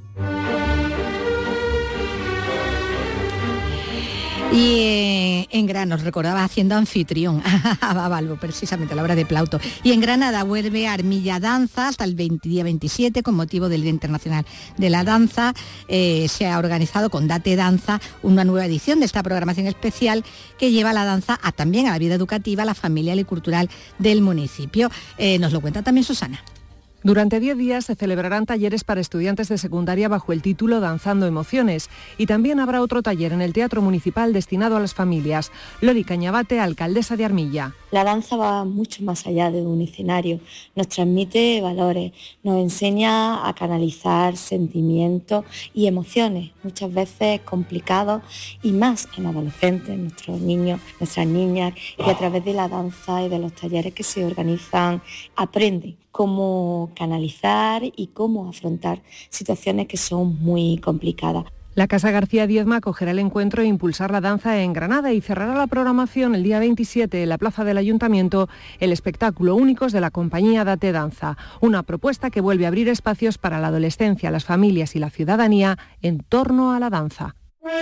Y en Granada, nos recordaba haciendo anfitrión a Balbo, precisamente a la obra de Plauto. Y en Granada vuelve Armilla Danza hasta el día 27, con motivo del Día Internacional de la Danza. Se ha organizado con Date Danza una nueva edición de esta programación especial que lleva la danza también a la vida educativa, la familiar y cultural del municipio. Nos lo cuenta también Susana. Durante 10 días se celebrarán talleres para estudiantes de secundaria bajo el título Danzando Emociones, y también habrá otro taller en el Teatro Municipal destinado a las familias. Lori Cañabate, alcaldesa de Armilla. La danza va mucho más allá de un escenario, nos transmite valores, nos enseña a canalizar sentimientos y emociones, muchas veces complicados, y más en adolescentes, nuestros niños, nuestras niñas, y a través de la danza y de los talleres que se organizan aprenden cómo canalizar y cómo afrontar situaciones que son muy complicadas. La Casa García Diezma acogerá el encuentro e impulsar la danza en Granada, y cerrará la programación el día 27 en la plaza del Ayuntamiento el espectáculo Únicos de la compañía Date Danza, una propuesta que vuelve a abrir espacios para la adolescencia, las familias y la ciudadanía en torno a la danza.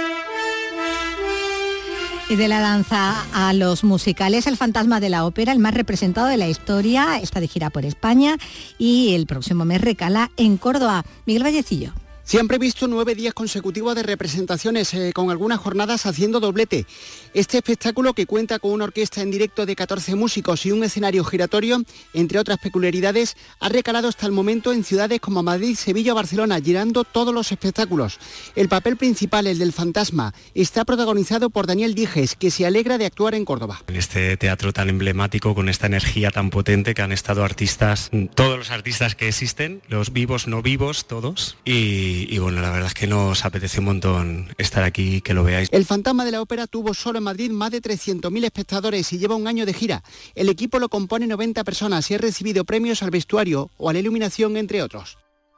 Y de la danza a los musicales, El Fantasma de la Ópera, el más representado de la historia, está de gira por España y el próximo mes recala en Córdoba. Miguel Vallecillo. Se han previsto 9 días consecutivos de representaciones, con algunas jornadas haciendo doblete. Este espectáculo, que cuenta con una orquesta en directo de 14 músicos y un escenario giratorio, entre otras peculiaridades, ha recalado hasta el momento en ciudades como Madrid, Sevilla o Barcelona, llenando todos los espectáculos. El papel principal, el del fantasma, está protagonizado por Daniel Dijes, que se alegra de actuar en Córdoba. En este teatro tan emblemático, con esta energía tan potente, que han estado artistas, todos los artistas que existen, los vivos, no vivos, todos, y bueno, la verdad es que nos apetece un montón estar aquí, que lo veáis. El Fantasma de la Ópera tuvo solo en Madrid más de 300.000 espectadores y lleva un año de gira. El equipo lo compone 90 personas y ha recibido premios al vestuario o a la iluminación, entre otros.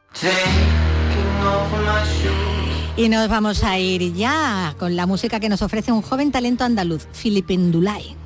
Y nos vamos a ir ya con la música que nos ofrece un joven talento andaluz, Filipe Ndulay.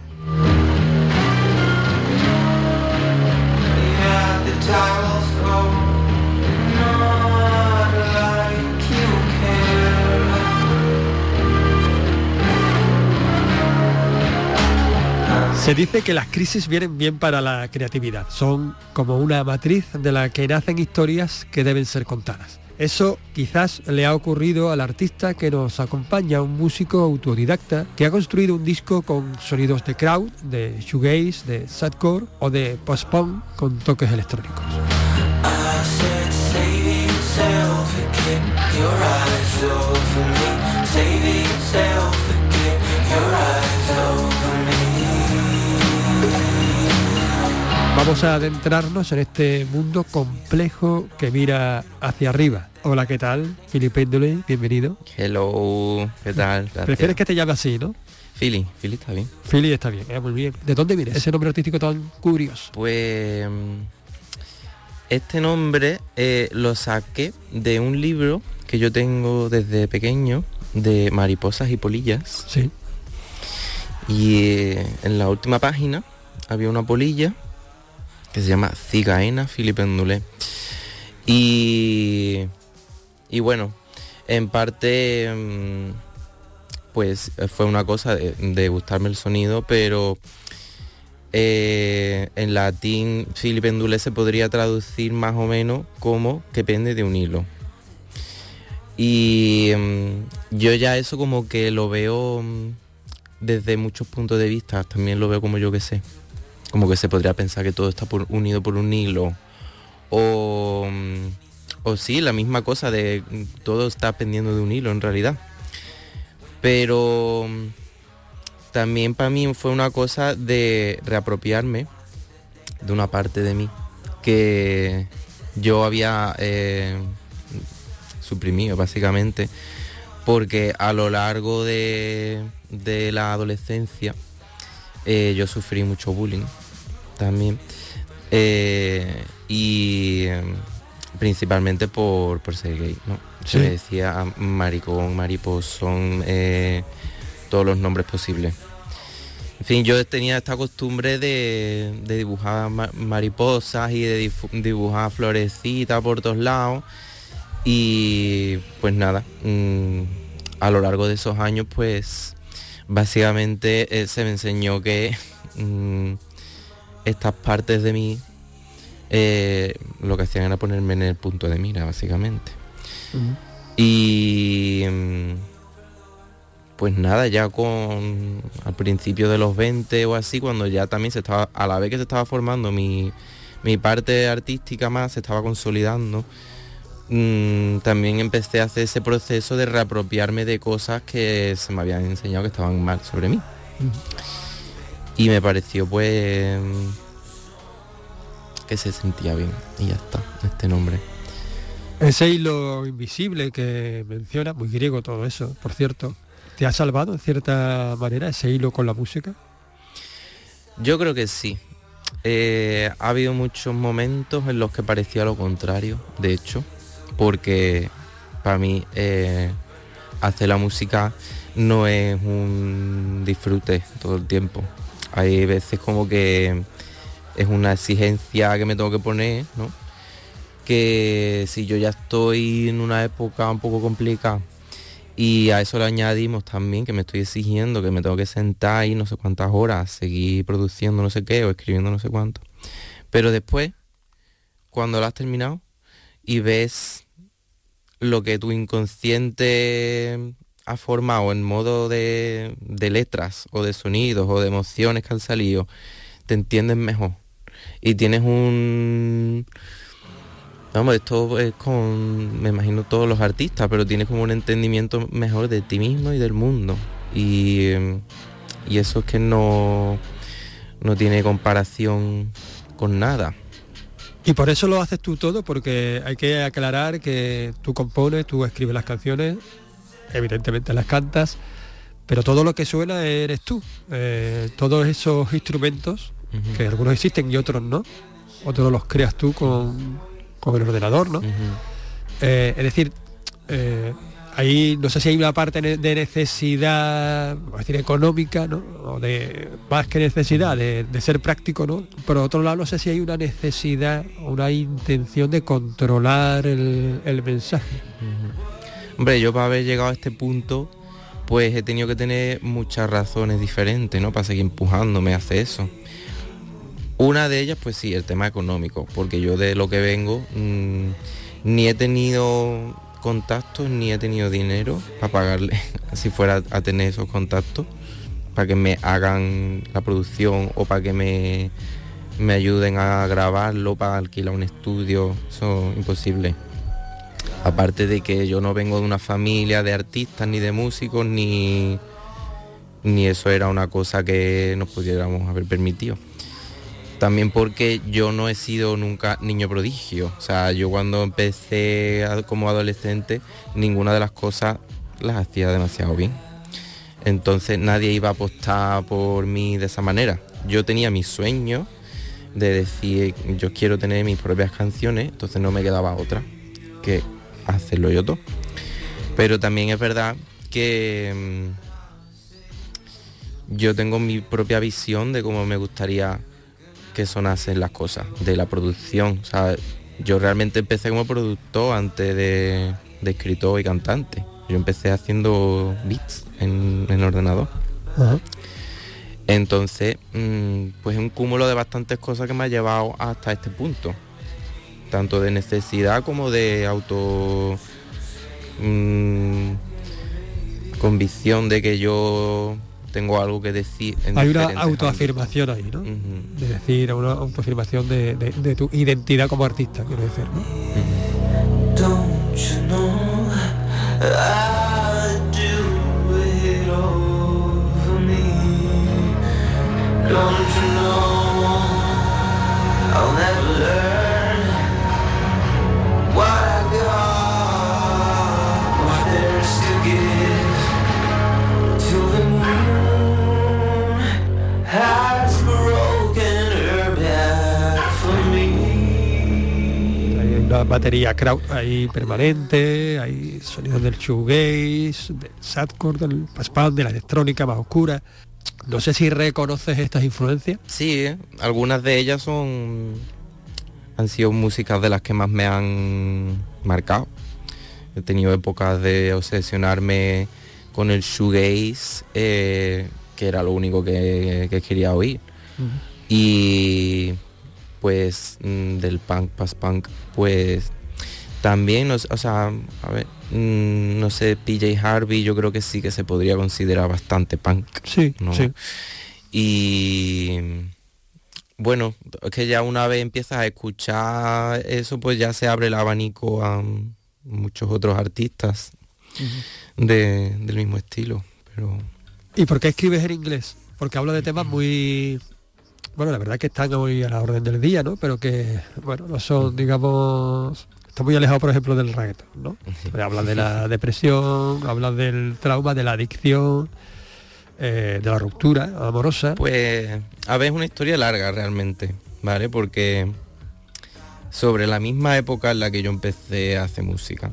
Se dice que las crisis vienen bien para la creatividad, son como una matriz de la que nacen historias que deben ser contadas. Eso quizás le ha ocurrido al artista que nos acompaña, un músico autodidacta que ha construido un disco con sonidos de crowd, de shoegaze, de sadcore o de post-punk con toques electrónicos. Vamos a adentrarnos en este mundo complejo que mira hacia arriba. Hola, ¿qué tal? Filipe Ndulay, bienvenido. Hello, ¿qué tal? Gracias. Prefieres que te llame así, ¿no? Philly está bien. Philly está bien, muy bien. ¿De dónde viene ese nombre artístico tan curioso? Pues este nombre lo saqué de un libro que yo tengo desde pequeño, de mariposas y polillas. Sí. Y en la última página había una polilla que se llama Cigaena Filipe Ndulay. Y bueno, En parte, pues fue una cosa de gustarme el sonido, pero en latín filipendulé se podría traducir más o menos como que pende de un hilo. Y yo ya eso como que lo veo desde muchos puntos de vista, también lo veo como yo que sé, como que se podría pensar que todo está unido por un hilo, o sí, la misma cosa de todo está pendiendo de un hilo en realidad. Pero también para mí fue una cosa de reapropiarme de una parte de mí que yo había suprimido básicamente, porque a lo largo de la adolescencia yo sufrí mucho bullying también, y principalmente por ser gay, ¿no? Se me decía maricón, mariposón, todos los nombres posibles. En fin, yo tenía esta costumbre de dibujar mariposas y de dibujar florecitas por todos lados. Y pues nada, a lo largo de esos años, pues básicamente se me enseñó que estas partes de mí lo que hacían era ponerme en el punto de mira, básicamente. Y pues nada, ya al principio de los 20 o así, cuando ya también a la vez que se estaba formando mi parte artística más, se estaba consolidando, también empecé a hacer ese proceso de reapropiarme de cosas que se me habían enseñado que estaban mal sobre mí. Y me pareció pues que se sentía bien, y ya está, este nombre. Ese hilo invisible que menciona, muy griego todo eso, por cierto, ¿te ha salvado en cierta manera ese hilo con la música? Yo creo que sí. Ha habido muchos momentos en los que parecía lo contrario, de hecho, porque para mí hacer la música no es un disfrute todo el tiempo. Hay veces como que es una exigencia que me tengo que poner, ¿no? Que si yo ya estoy en una época un poco complicada y a eso le añadimos también que me estoy exigiendo que me tengo que sentar ahí no sé cuántas horas, seguir produciendo no sé qué o escribiendo no sé cuánto. Pero después, cuando lo has terminado y ves lo que tu inconsciente ha formado en modo de letras o de sonidos o de emociones que han salido, te entiendes mejor. Y tienes vamos, esto es me imagino todos los artistas, pero tienes como un entendimiento mejor de ti mismo y del mundo. Y eso es que no tiene comparación con nada. Y por eso lo haces tú todo, porque hay que aclarar que tú compones, tú escribes las canciones, evidentemente las cantas, pero todo lo que suena eres tú. Todos esos instrumentos, que algunos existen y otros no, otros los creas tú con el ordenador, ¿no? Es decir, ahí no sé si hay una parte de necesidad, vamos a decir, económica, ¿no? O de más que necesidad de ser práctico, ¿no? Por otro lado, no sé si hay una necesidad o una intención de controlar el mensaje. Hombre, yo para haber llegado a este punto, pues he tenido que tener muchas razones diferentes, ¿no? Para seguir empujándome a hacer eso. Una de ellas, pues sí, el tema económico, porque yo de lo que vengo ni he tenido contactos ni he tenido dinero para pagarle, si fuera a tener esos contactos, para que me hagan la producción o para que me ayuden a grabarlo, para alquilar un estudio, eso es imposible. Aparte de que yo no vengo de una familia de artistas ni de músicos, ni eso era una cosa que nos pudiéramos haber permitido. También porque yo no he sido nunca niño prodigio. O sea, yo cuando empecé como adolescente, ninguna de las cosas las hacía demasiado bien. Entonces nadie iba a apostar por mí de esa manera. Yo tenía mi sueño de decir, yo quiero tener mis propias canciones, entonces no me quedaba otra que hacerlo yo todo. Pero también es verdad que yo tengo mi propia visión de cómo me gustaría que sonasen las cosas, de la producción. O sea, yo realmente empecé como productor antes escritor y cantante. Yo empecé haciendo beats en el ordenador. Uh-huh. Entonces, pues es un cúmulo de bastantes cosas que me ha llevado hasta este punto. Tanto de necesidad como de convicción de que yo tengo algo que decir. Hay una autoafirmación ahí, ¿no? Uh-huh. De decir, una autoafirmación de tu identidad como artista, quiero decir, ¿no? Uh-huh. Don't you know I do it over me? Don't you know I'll never learn what I got, what there's to give till the moon has broken her back for me. Hay una batería crowd ahí permanente, hay sonidos del shoegaze, del sadcore, del post-punk, de la electrónica más oscura. No sé si reconoces estas influencias. Sí, algunas de ellas han sido músicas de las que más me han marcado. He tenido épocas de obsesionarme con el shoegaze, que era lo único que quería oír. Uh-huh. Y pues del punk, post-punk, pues también, o sea, a ver, no sé, PJ Harvey yo creo que sí que se podría considerar bastante punk. Sí, ¿no? Sí. Y bueno, es que ya una vez empiezas a escuchar eso, pues ya se abre el abanico a muchos otros artistas uh-huh. del mismo estilo. Pero... ¿Y por qué escribes en inglés? Porque hablo de temas muy... Bueno, la verdad es que están hoy a la orden del día, ¿no? Pero que, bueno, no son, digamos... Está muy alejado, por ejemplo, del reggaetón, ¿no? Hablas de la depresión, hablas del trauma, de la adicción, de la ruptura amorosa. Pues, a ver, es una historia larga realmente, ¿vale? Porque sobre la misma época en la que yo empecé a hacer música,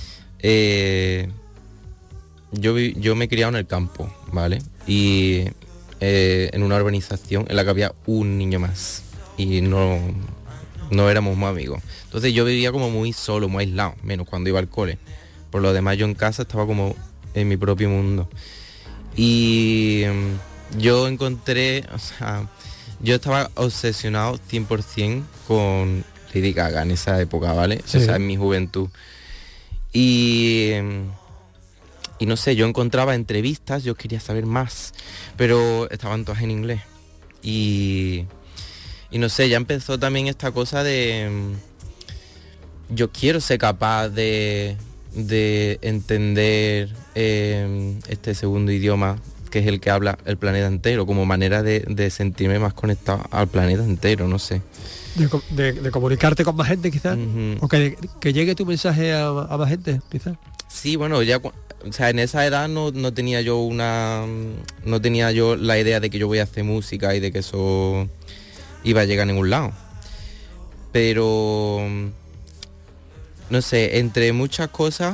yo me he criado en el campo, ¿vale? Y en una urbanización en la que había un niño más y no éramos muy amigos. Entonces yo vivía como muy solo, muy aislado, menos cuando iba al cole. Por lo demás yo en casa estaba como en mi propio mundo. Y yo encontré, o sea, yo estaba obsesionado 100% con Lady Gaga en esa época, ¿vale? Sí. O sea, en mi juventud. Y no sé, yo encontraba entrevistas, yo quería saber más, pero estaban todas en inglés. Y no sé, ya empezó también esta cosa de... Yo quiero ser capaz de entender este segundo idioma, que es el que habla el planeta entero, como manera de sentirme más conectado al planeta entero, no sé. De comunicarte con más gente, quizás, uh-huh. O que llegue tu mensaje a más gente, quizás. Sí, bueno, ya... O sea, en esa edad no tenía yo la idea de que yo voy a hacer música y de que eso iba a llegar a ningún lado. Pero... no sé, entre muchas cosas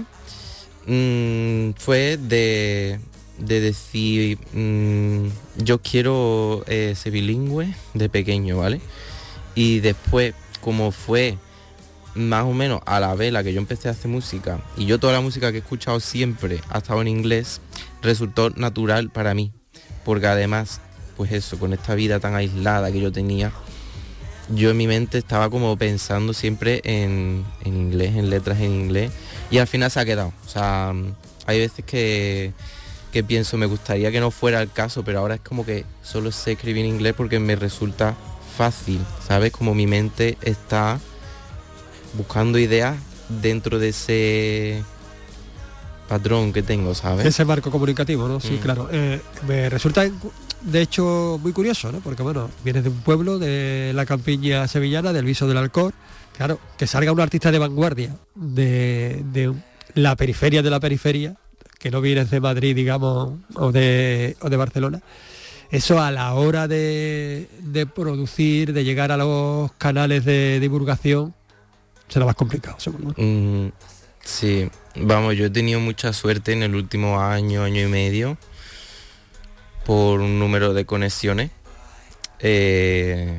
fue de decir yo quiero ser bilingüe de pequeño, ¿vale? Y después, como fue más o menos a la vela que yo empecé a hacer música, y yo toda la música que he escuchado siempre ha estado en inglés, resultó natural para mí, porque además, pues eso, con esta vida tan aislada que yo tenía, yo en mi mente estaba como pensando siempre en inglés, en letras en inglés, y al final se ha quedado. O sea, hay veces que pienso, me gustaría que no fuera el caso, pero ahora es como que solo sé escribir en inglés porque me resulta fácil, ¿sabes? Como mi mente está buscando ideas dentro de ese patrón que tengo, ¿sabes? Ese marco comunicativo, ¿no? Sí, claro. Me resulta, de hecho, muy curioso, ¿no? Porque, bueno, vienes de un pueblo, de la campiña sevillana, del Viso del Alcor. Claro, que salga un artista de vanguardia de la periferia de la periferia, que no vienes de Madrid, digamos, o de Barcelona. Eso a la hora de producir, de llegar a los canales de divulgación, será más complicado, seguro. Sí, vamos, yo he tenido mucha suerte en el último año y medio por un número de conexiones, pero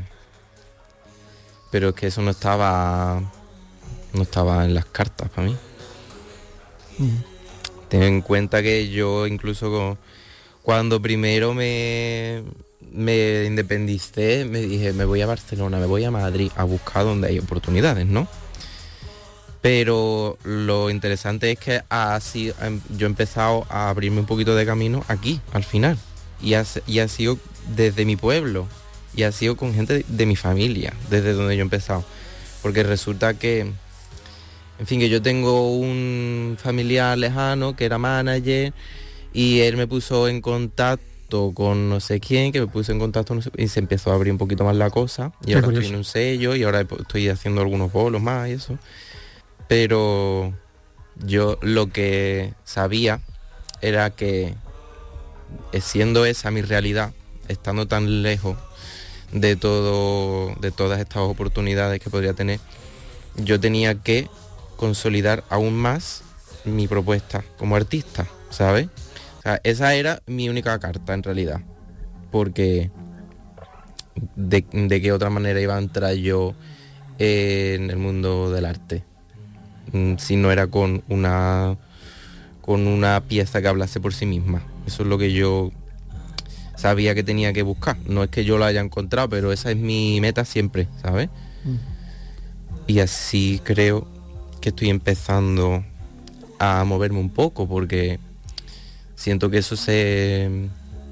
es que eso no estaba en las cartas para mí. Ten en cuenta que yo incluso cuando primero me independicé, me dije, me voy a Barcelona, me voy a Madrid a buscar donde hay oportunidades, ¿no? Pero lo interesante es que así yo he empezado a abrirme un poquito de camino aquí, al final. Y ha sido desde mi pueblo, y ha sido con gente de mi familia, desde donde yo he empezado. Porque resulta que, en fin, que yo tengo un familiar lejano que era manager, y él me puso en contacto con no sé quién, que me puso en contacto, no sé, y se empezó a abrir un poquito más la cosa. Y ahora estoy en un sello, y ahora estoy haciendo algunos bolos más y eso. Pero yo lo que sabía era que, siendo esa mi realidad, estando tan lejos de todas estas oportunidades que podría tener, yo tenía que consolidar aún más mi propuesta como artista, ¿sabes? O sea, esa era mi única carta en realidad, porque de qué otra manera iba a entrar yo en el mundo del arte, si no era con una pieza que hablase por sí misma. Eso es lo que yo sabía que tenía que buscar. No es que yo lo haya encontrado, pero esa es mi meta siempre, ¿sabes? Y así creo que estoy empezando a moverme un poco, porque siento que eso se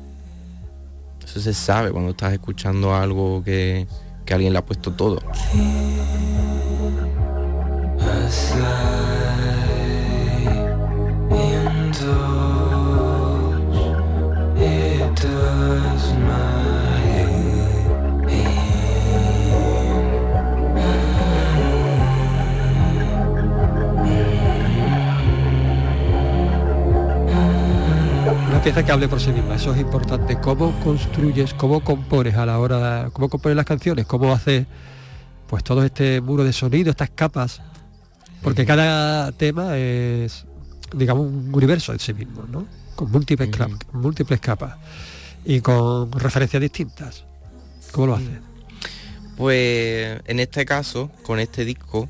sabe cuando estás escuchando algo que alguien le ha puesto todo. Una pieza que hable por sí misma, eso es importante. ¿Cómo construyes, cómo compones a la hora, cómo compones las canciones, cómo haces pues todo este muro de sonido, estas capas? Porque cada tema es, digamos, un universo en sí mismo, ¿no? Con múltiples capas y con referencias distintas. ¿Cómo lo haces? Pues en este caso, con este disco,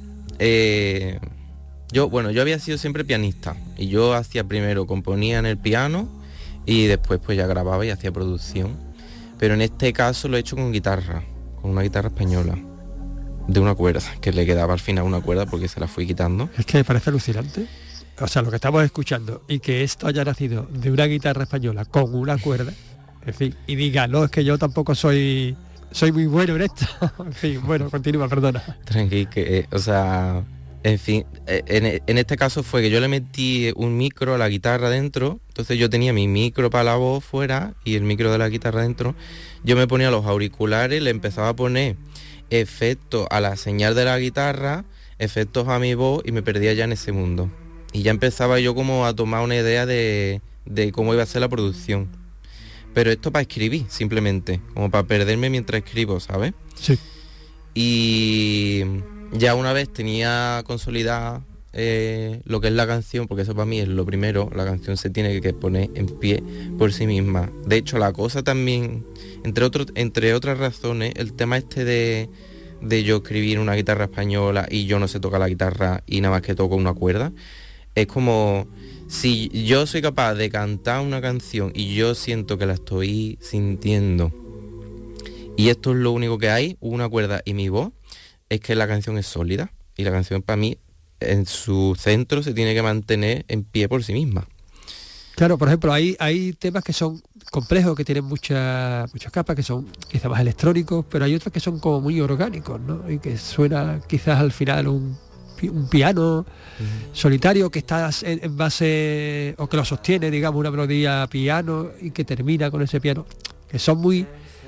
yo había sido siempre pianista, y yo componía en el piano y después pues ya grababa y hacía producción. Pero en este caso lo he hecho con guitarra, con una guitarra española, de una cuerda, que le quedaba al final una cuerda porque se la fui quitando. Es que me parece alucinante. O sea, lo que estamos escuchando, y que esto haya nacido de una guitarra española con una cuerda, en fin, y diga, no, es que yo tampoco soy muy bueno en esto. En fin, bueno, continúa, perdona. Tranqui, en fin, en este caso fue que yo le metí un micro a la guitarra dentro, entonces yo tenía mi micro para la voz fuera y el micro de la guitarra dentro. Yo me ponía los auriculares, le empezaba a poner efectos a la señal de la guitarra, efectos a mi voz, y me perdía ya en ese mundo. Y ya empezaba yo como a tomar una idea de cómo iba a ser la producción. Pero esto para escribir, simplemente, como para perderme mientras escribo, ¿sabes? Sí. Y ya una vez tenía consolidada lo que es la canción, porque eso para mí es lo primero, la canción se tiene que poner en pie por sí misma. De hecho, la cosa también, entre otras razones, el tema este de yo escribir una guitarra española y yo no sé tocar la guitarra y nada más que toco una cuerda, es como si yo soy capaz de cantar una canción y yo siento que la estoy sintiendo, y esto es lo único que hay, una cuerda y mi voz, es que la canción es sólida, y la canción para mí en su centro se tiene que mantener en pie por sí misma. Claro, por ejemplo, hay temas que son complejos, que tienen muchas capas, que son quizás más electrónicos, pero hay otros que son como muy orgánicos, ¿no? Y que suena quizás al final un piano solitario que está en base, o que lo sostiene, digamos, una melodía piano y que termina con ese piano, que son muy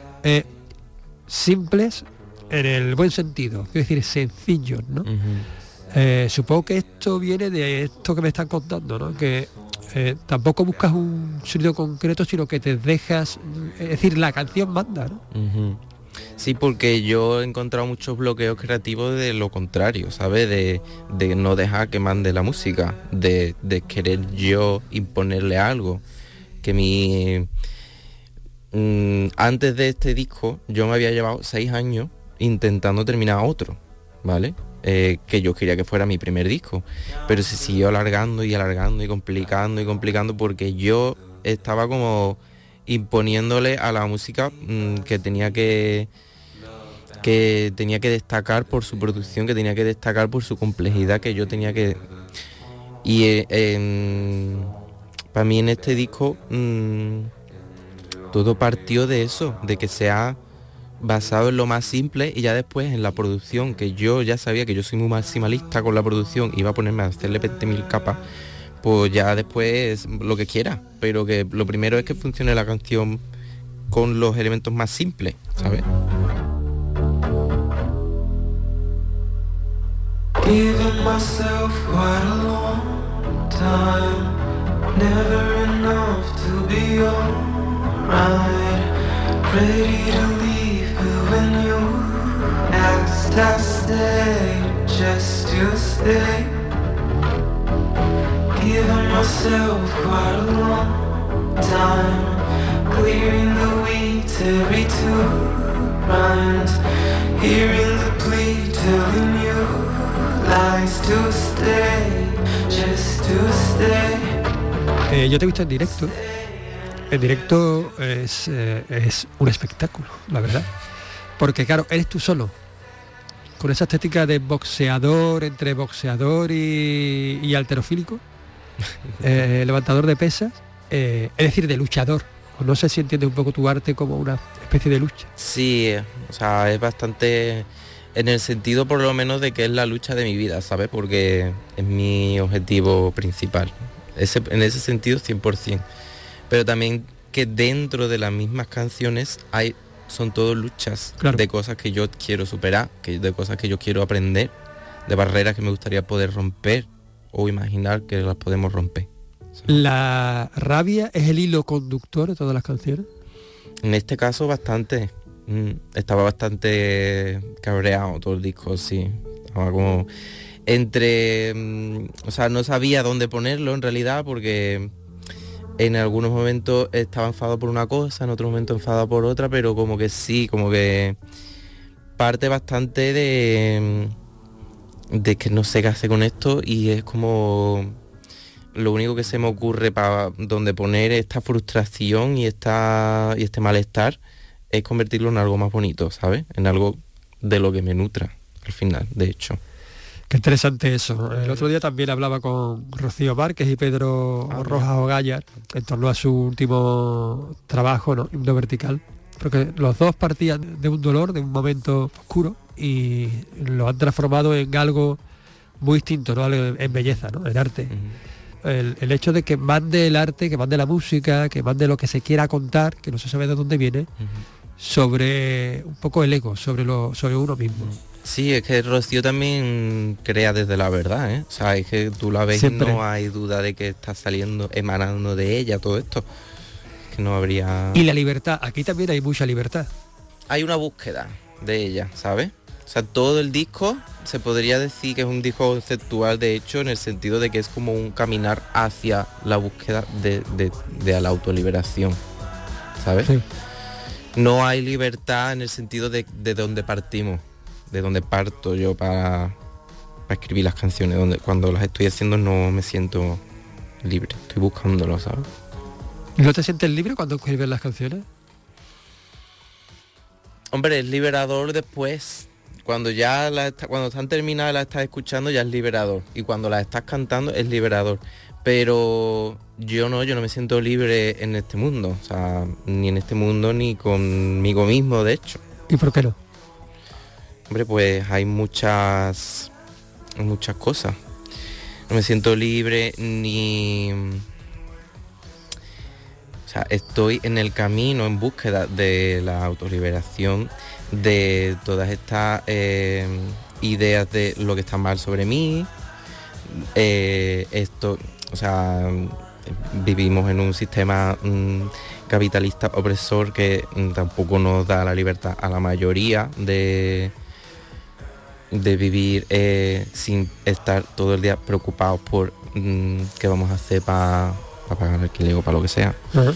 simples en el buen sentido, quiero decir, sencillos, ¿no? Supongo que esto viene de esto que me están contando, ¿no? Que tampoco buscas un sonido concreto, sino que te dejas, es decir, la canción manda, ¿no? Sí, porque yo he encontrado muchos bloqueos creativos de lo contrario, ¿sabes? De no dejar que mande la música, de querer yo imponerle algo. Que antes de este disco yo me había llevado 6 años intentando terminar otro, ¿vale? que yo quería que fuera mi primer disco, pero se siguió alargando y complicando porque yo estaba como imponiéndole a la música que tenía que destacar por su producción, que tenía que destacar por su complejidad, que yo tenía que... Y para mí en este disco todo partió de eso, de que sea basado en lo más simple, y ya después en la producción, que yo ya sabía que yo soy muy maximalista con la producción, iba a ponerme a hacerle 20.000 capas, pues ya después lo que quiera, pero que lo primero es que funcione la canción con los elementos más simples, ¿sabes? Giving myself quite a long time, never enough to be alright, ready to leave, but when you asked I stayed, just to stay. Giving myself quite a long time, clearing the weeds every 2 rounds, hearing the plea, telling you lies to stay, just to stay. Yo te he visto en directo. En directo es un espectáculo, la verdad. Porque claro, eres tú solo, con esa estética de boxeador, entre boxeador y halterofílico, levantador de pesas, es decir, de luchador. No sé si entiendes un poco tu arte como una especie de lucha. Sí, o sea, es bastante... En el sentido por lo menos de que es la lucha de mi vida, ¿sabes? Porque es mi objetivo principal. En ese sentido 100%. Pero también que dentro de las mismas canciones son todas luchas, claro, de cosas que yo quiero superar, de cosas que yo quiero aprender, de barreras que me gustaría poder romper o imaginar que las podemos romper. ¿Sabes? ¿La rabia es el hilo conductor de todas las canciones? En este caso bastante. Estaba bastante cabreado todo el disco, sí. Estaba como o sea, no sabía dónde ponerlo en realidad, porque en algunos momentos estaba enfadado por una cosa, en otros momentos enfadado por otra, pero como que sí, como que parte bastante de que no sé qué hacer con esto, y es como lo único que se me ocurre para donde poner esta frustración y este malestar es convertirlo en algo más bonito, ¿sabes? En algo de lo que me nutra al final, de hecho. Qué interesante eso. El otro día también hablaba con Rocío Márquez y Pedro Rojas Ogallar en torno a su último trabajo, ¿no? Himno Vertical, porque los dos partían de un dolor, de un momento oscuro, y lo han transformado en algo muy distinto, ¿no? En belleza, ¿no? En arte. Uh-huh. El hecho de que mande el arte, que mande la música, que mande lo que se quiera contar, que no se sabe de dónde viene, uh-huh, sobre un poco el ego, sobre uno mismo. Sí, es que Rocío también crea desde la verdad, ¿eh? O sea, es que tú la ves siempre. Y no hay duda de que está saliendo, emanando de ella todo esto. Que no habría... Y la libertad, aquí también hay mucha libertad. Hay una búsqueda de ella, ¿sabes? O sea, todo el disco se podría decir que es un disco conceptual, de hecho, en el sentido de que es como un caminar hacia la búsqueda de la autoliberación, ¿sabes? Sí. No hay libertad en el sentido de donde partimos, de donde parto yo para escribir las canciones, donde cuando las estoy haciendo no me siento libre, estoy buscándolo, ¿sabes? ¿No te sientes libre cuando escribes las canciones? Hombre, es liberador después. Cuando están terminadas, las estás escuchando, ya es liberador. Y cuando las estás cantando es liberador. Pero yo no me siento libre en este mundo. O sea, ni en este mundo ni conmigo mismo, de hecho. ¿Y por qué no? Hombre, pues hay muchas cosas. No me siento libre ni... O sea, estoy en el camino, en búsqueda de la autoliberación, de todas estas ideas de lo que está mal sobre mí. O sea, vivimos en un sistema capitalista opresor que tampoco nos da la libertad a la mayoría de vivir sin estar todo el día preocupados por qué vamos a hacer para pagar el alquiler o para lo que sea. Uh-huh.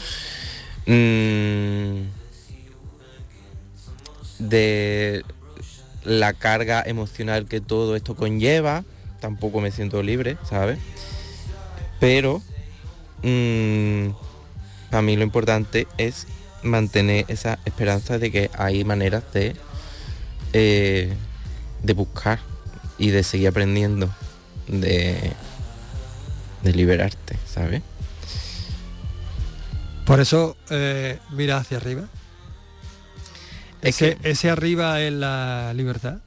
la carga emocional que todo esto conlleva, tampoco me siento libre, ¿sabes? Pero para mí lo importante es mantener esa esperanza de que hay maneras de buscar y de seguir aprendiendo, de liberarte, ¿sabes? Por eso mira hacia arriba. Ese arriba es la libertad.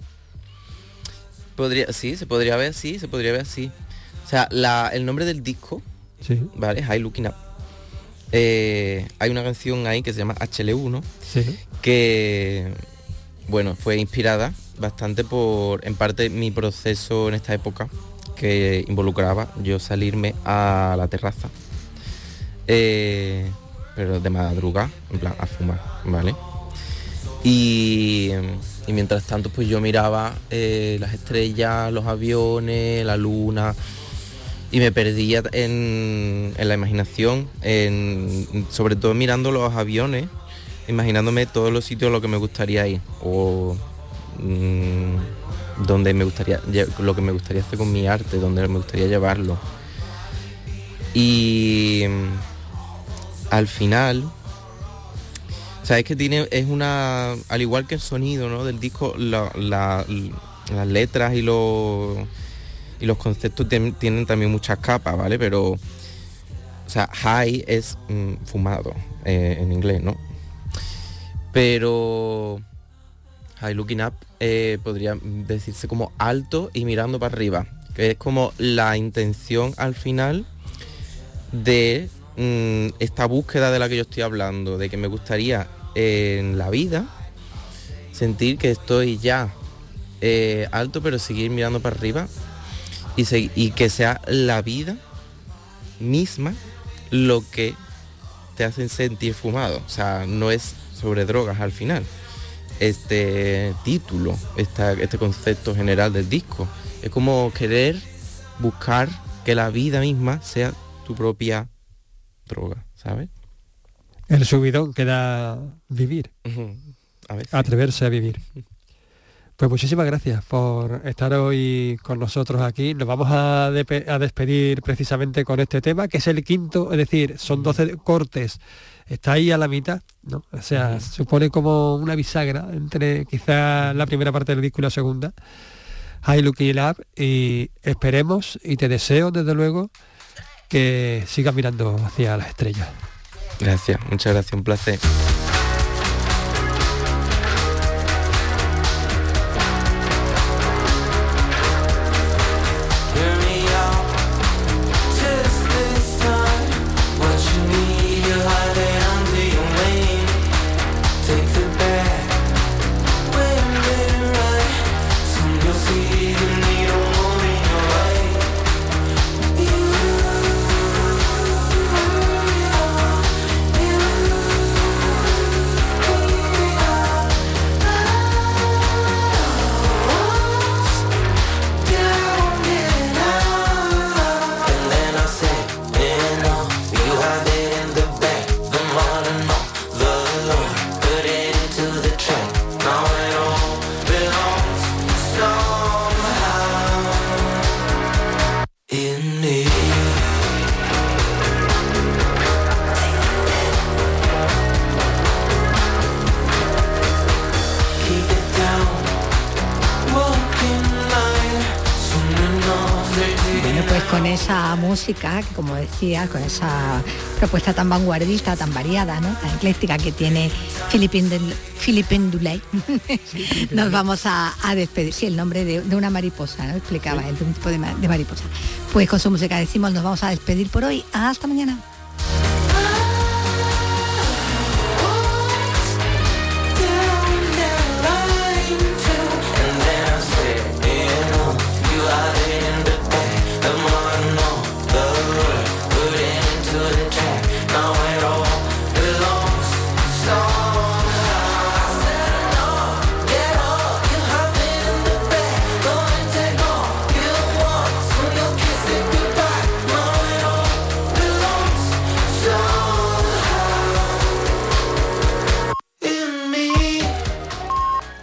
Se podría ver así. O sea, el nombre del disco, sí, ¿vale? High Looking Up. Hay una canción ahí que se llama HL1, sí, que, bueno, fue inspirada bastante por, en parte, mi proceso en esta época, que involucraba yo salirme a la terraza, pero de madrugada, en plan, a fumar, ¿vale? Y mientras tanto, pues yo miraba las estrellas, los aviones, la luna, y me perdía en la imaginación, sobre todo mirando los aviones, imaginándome todos los sitios a los que me gustaría ir, o donde me gustaría, lo que me gustaría hacer con mi arte, donde me gustaría llevarlo. Y al final, sabes que es una, al igual que el sonido, ¿no?, del disco, las letras y los conceptos tienen también muchas capas, ¿vale? Pero, o sea, high es fumado en inglés, ¿no? Pero high looking up podría decirse como alto y mirando para arriba, que es como la intención al final de esta búsqueda de la que yo estoy hablando, de que me gustaría en la vida sentir que estoy ya alto, pero seguir mirando para arriba y que sea la vida misma lo que te hacen sentir fumado. O sea, no es sobre drogas al final. Este título, este concepto general del disco, es como querer buscar que la vida misma sea tu propia droga, ¿sabes? El subidón que da vivir. A veces. Atreverse a vivir. Pues muchísimas gracias por estar hoy con nosotros aquí. Nos vamos a despedir precisamente con este tema, que es el quinto, es decir, son 12 cortes. Está ahí a la mitad, ¿no? O sea, supone como una bisagra entre quizás la primera parte del disco y la segunda. High Looking Up, y esperemos y te deseo desde luego que sigas mirando hacia las estrellas. Gracias, muchas gracias, un placer. Con esa música, que como decía, con esa propuesta tan vanguardista, tan variada, ¿no?, tan ecléctica que tiene Philippe Ndulay, nos vamos a despedir. Sí, el nombre de una mariposa, ¿no? Explicaba, de un tipo de mariposa. Pues con su música decimos, nos vamos a despedir por hoy. Hasta mañana.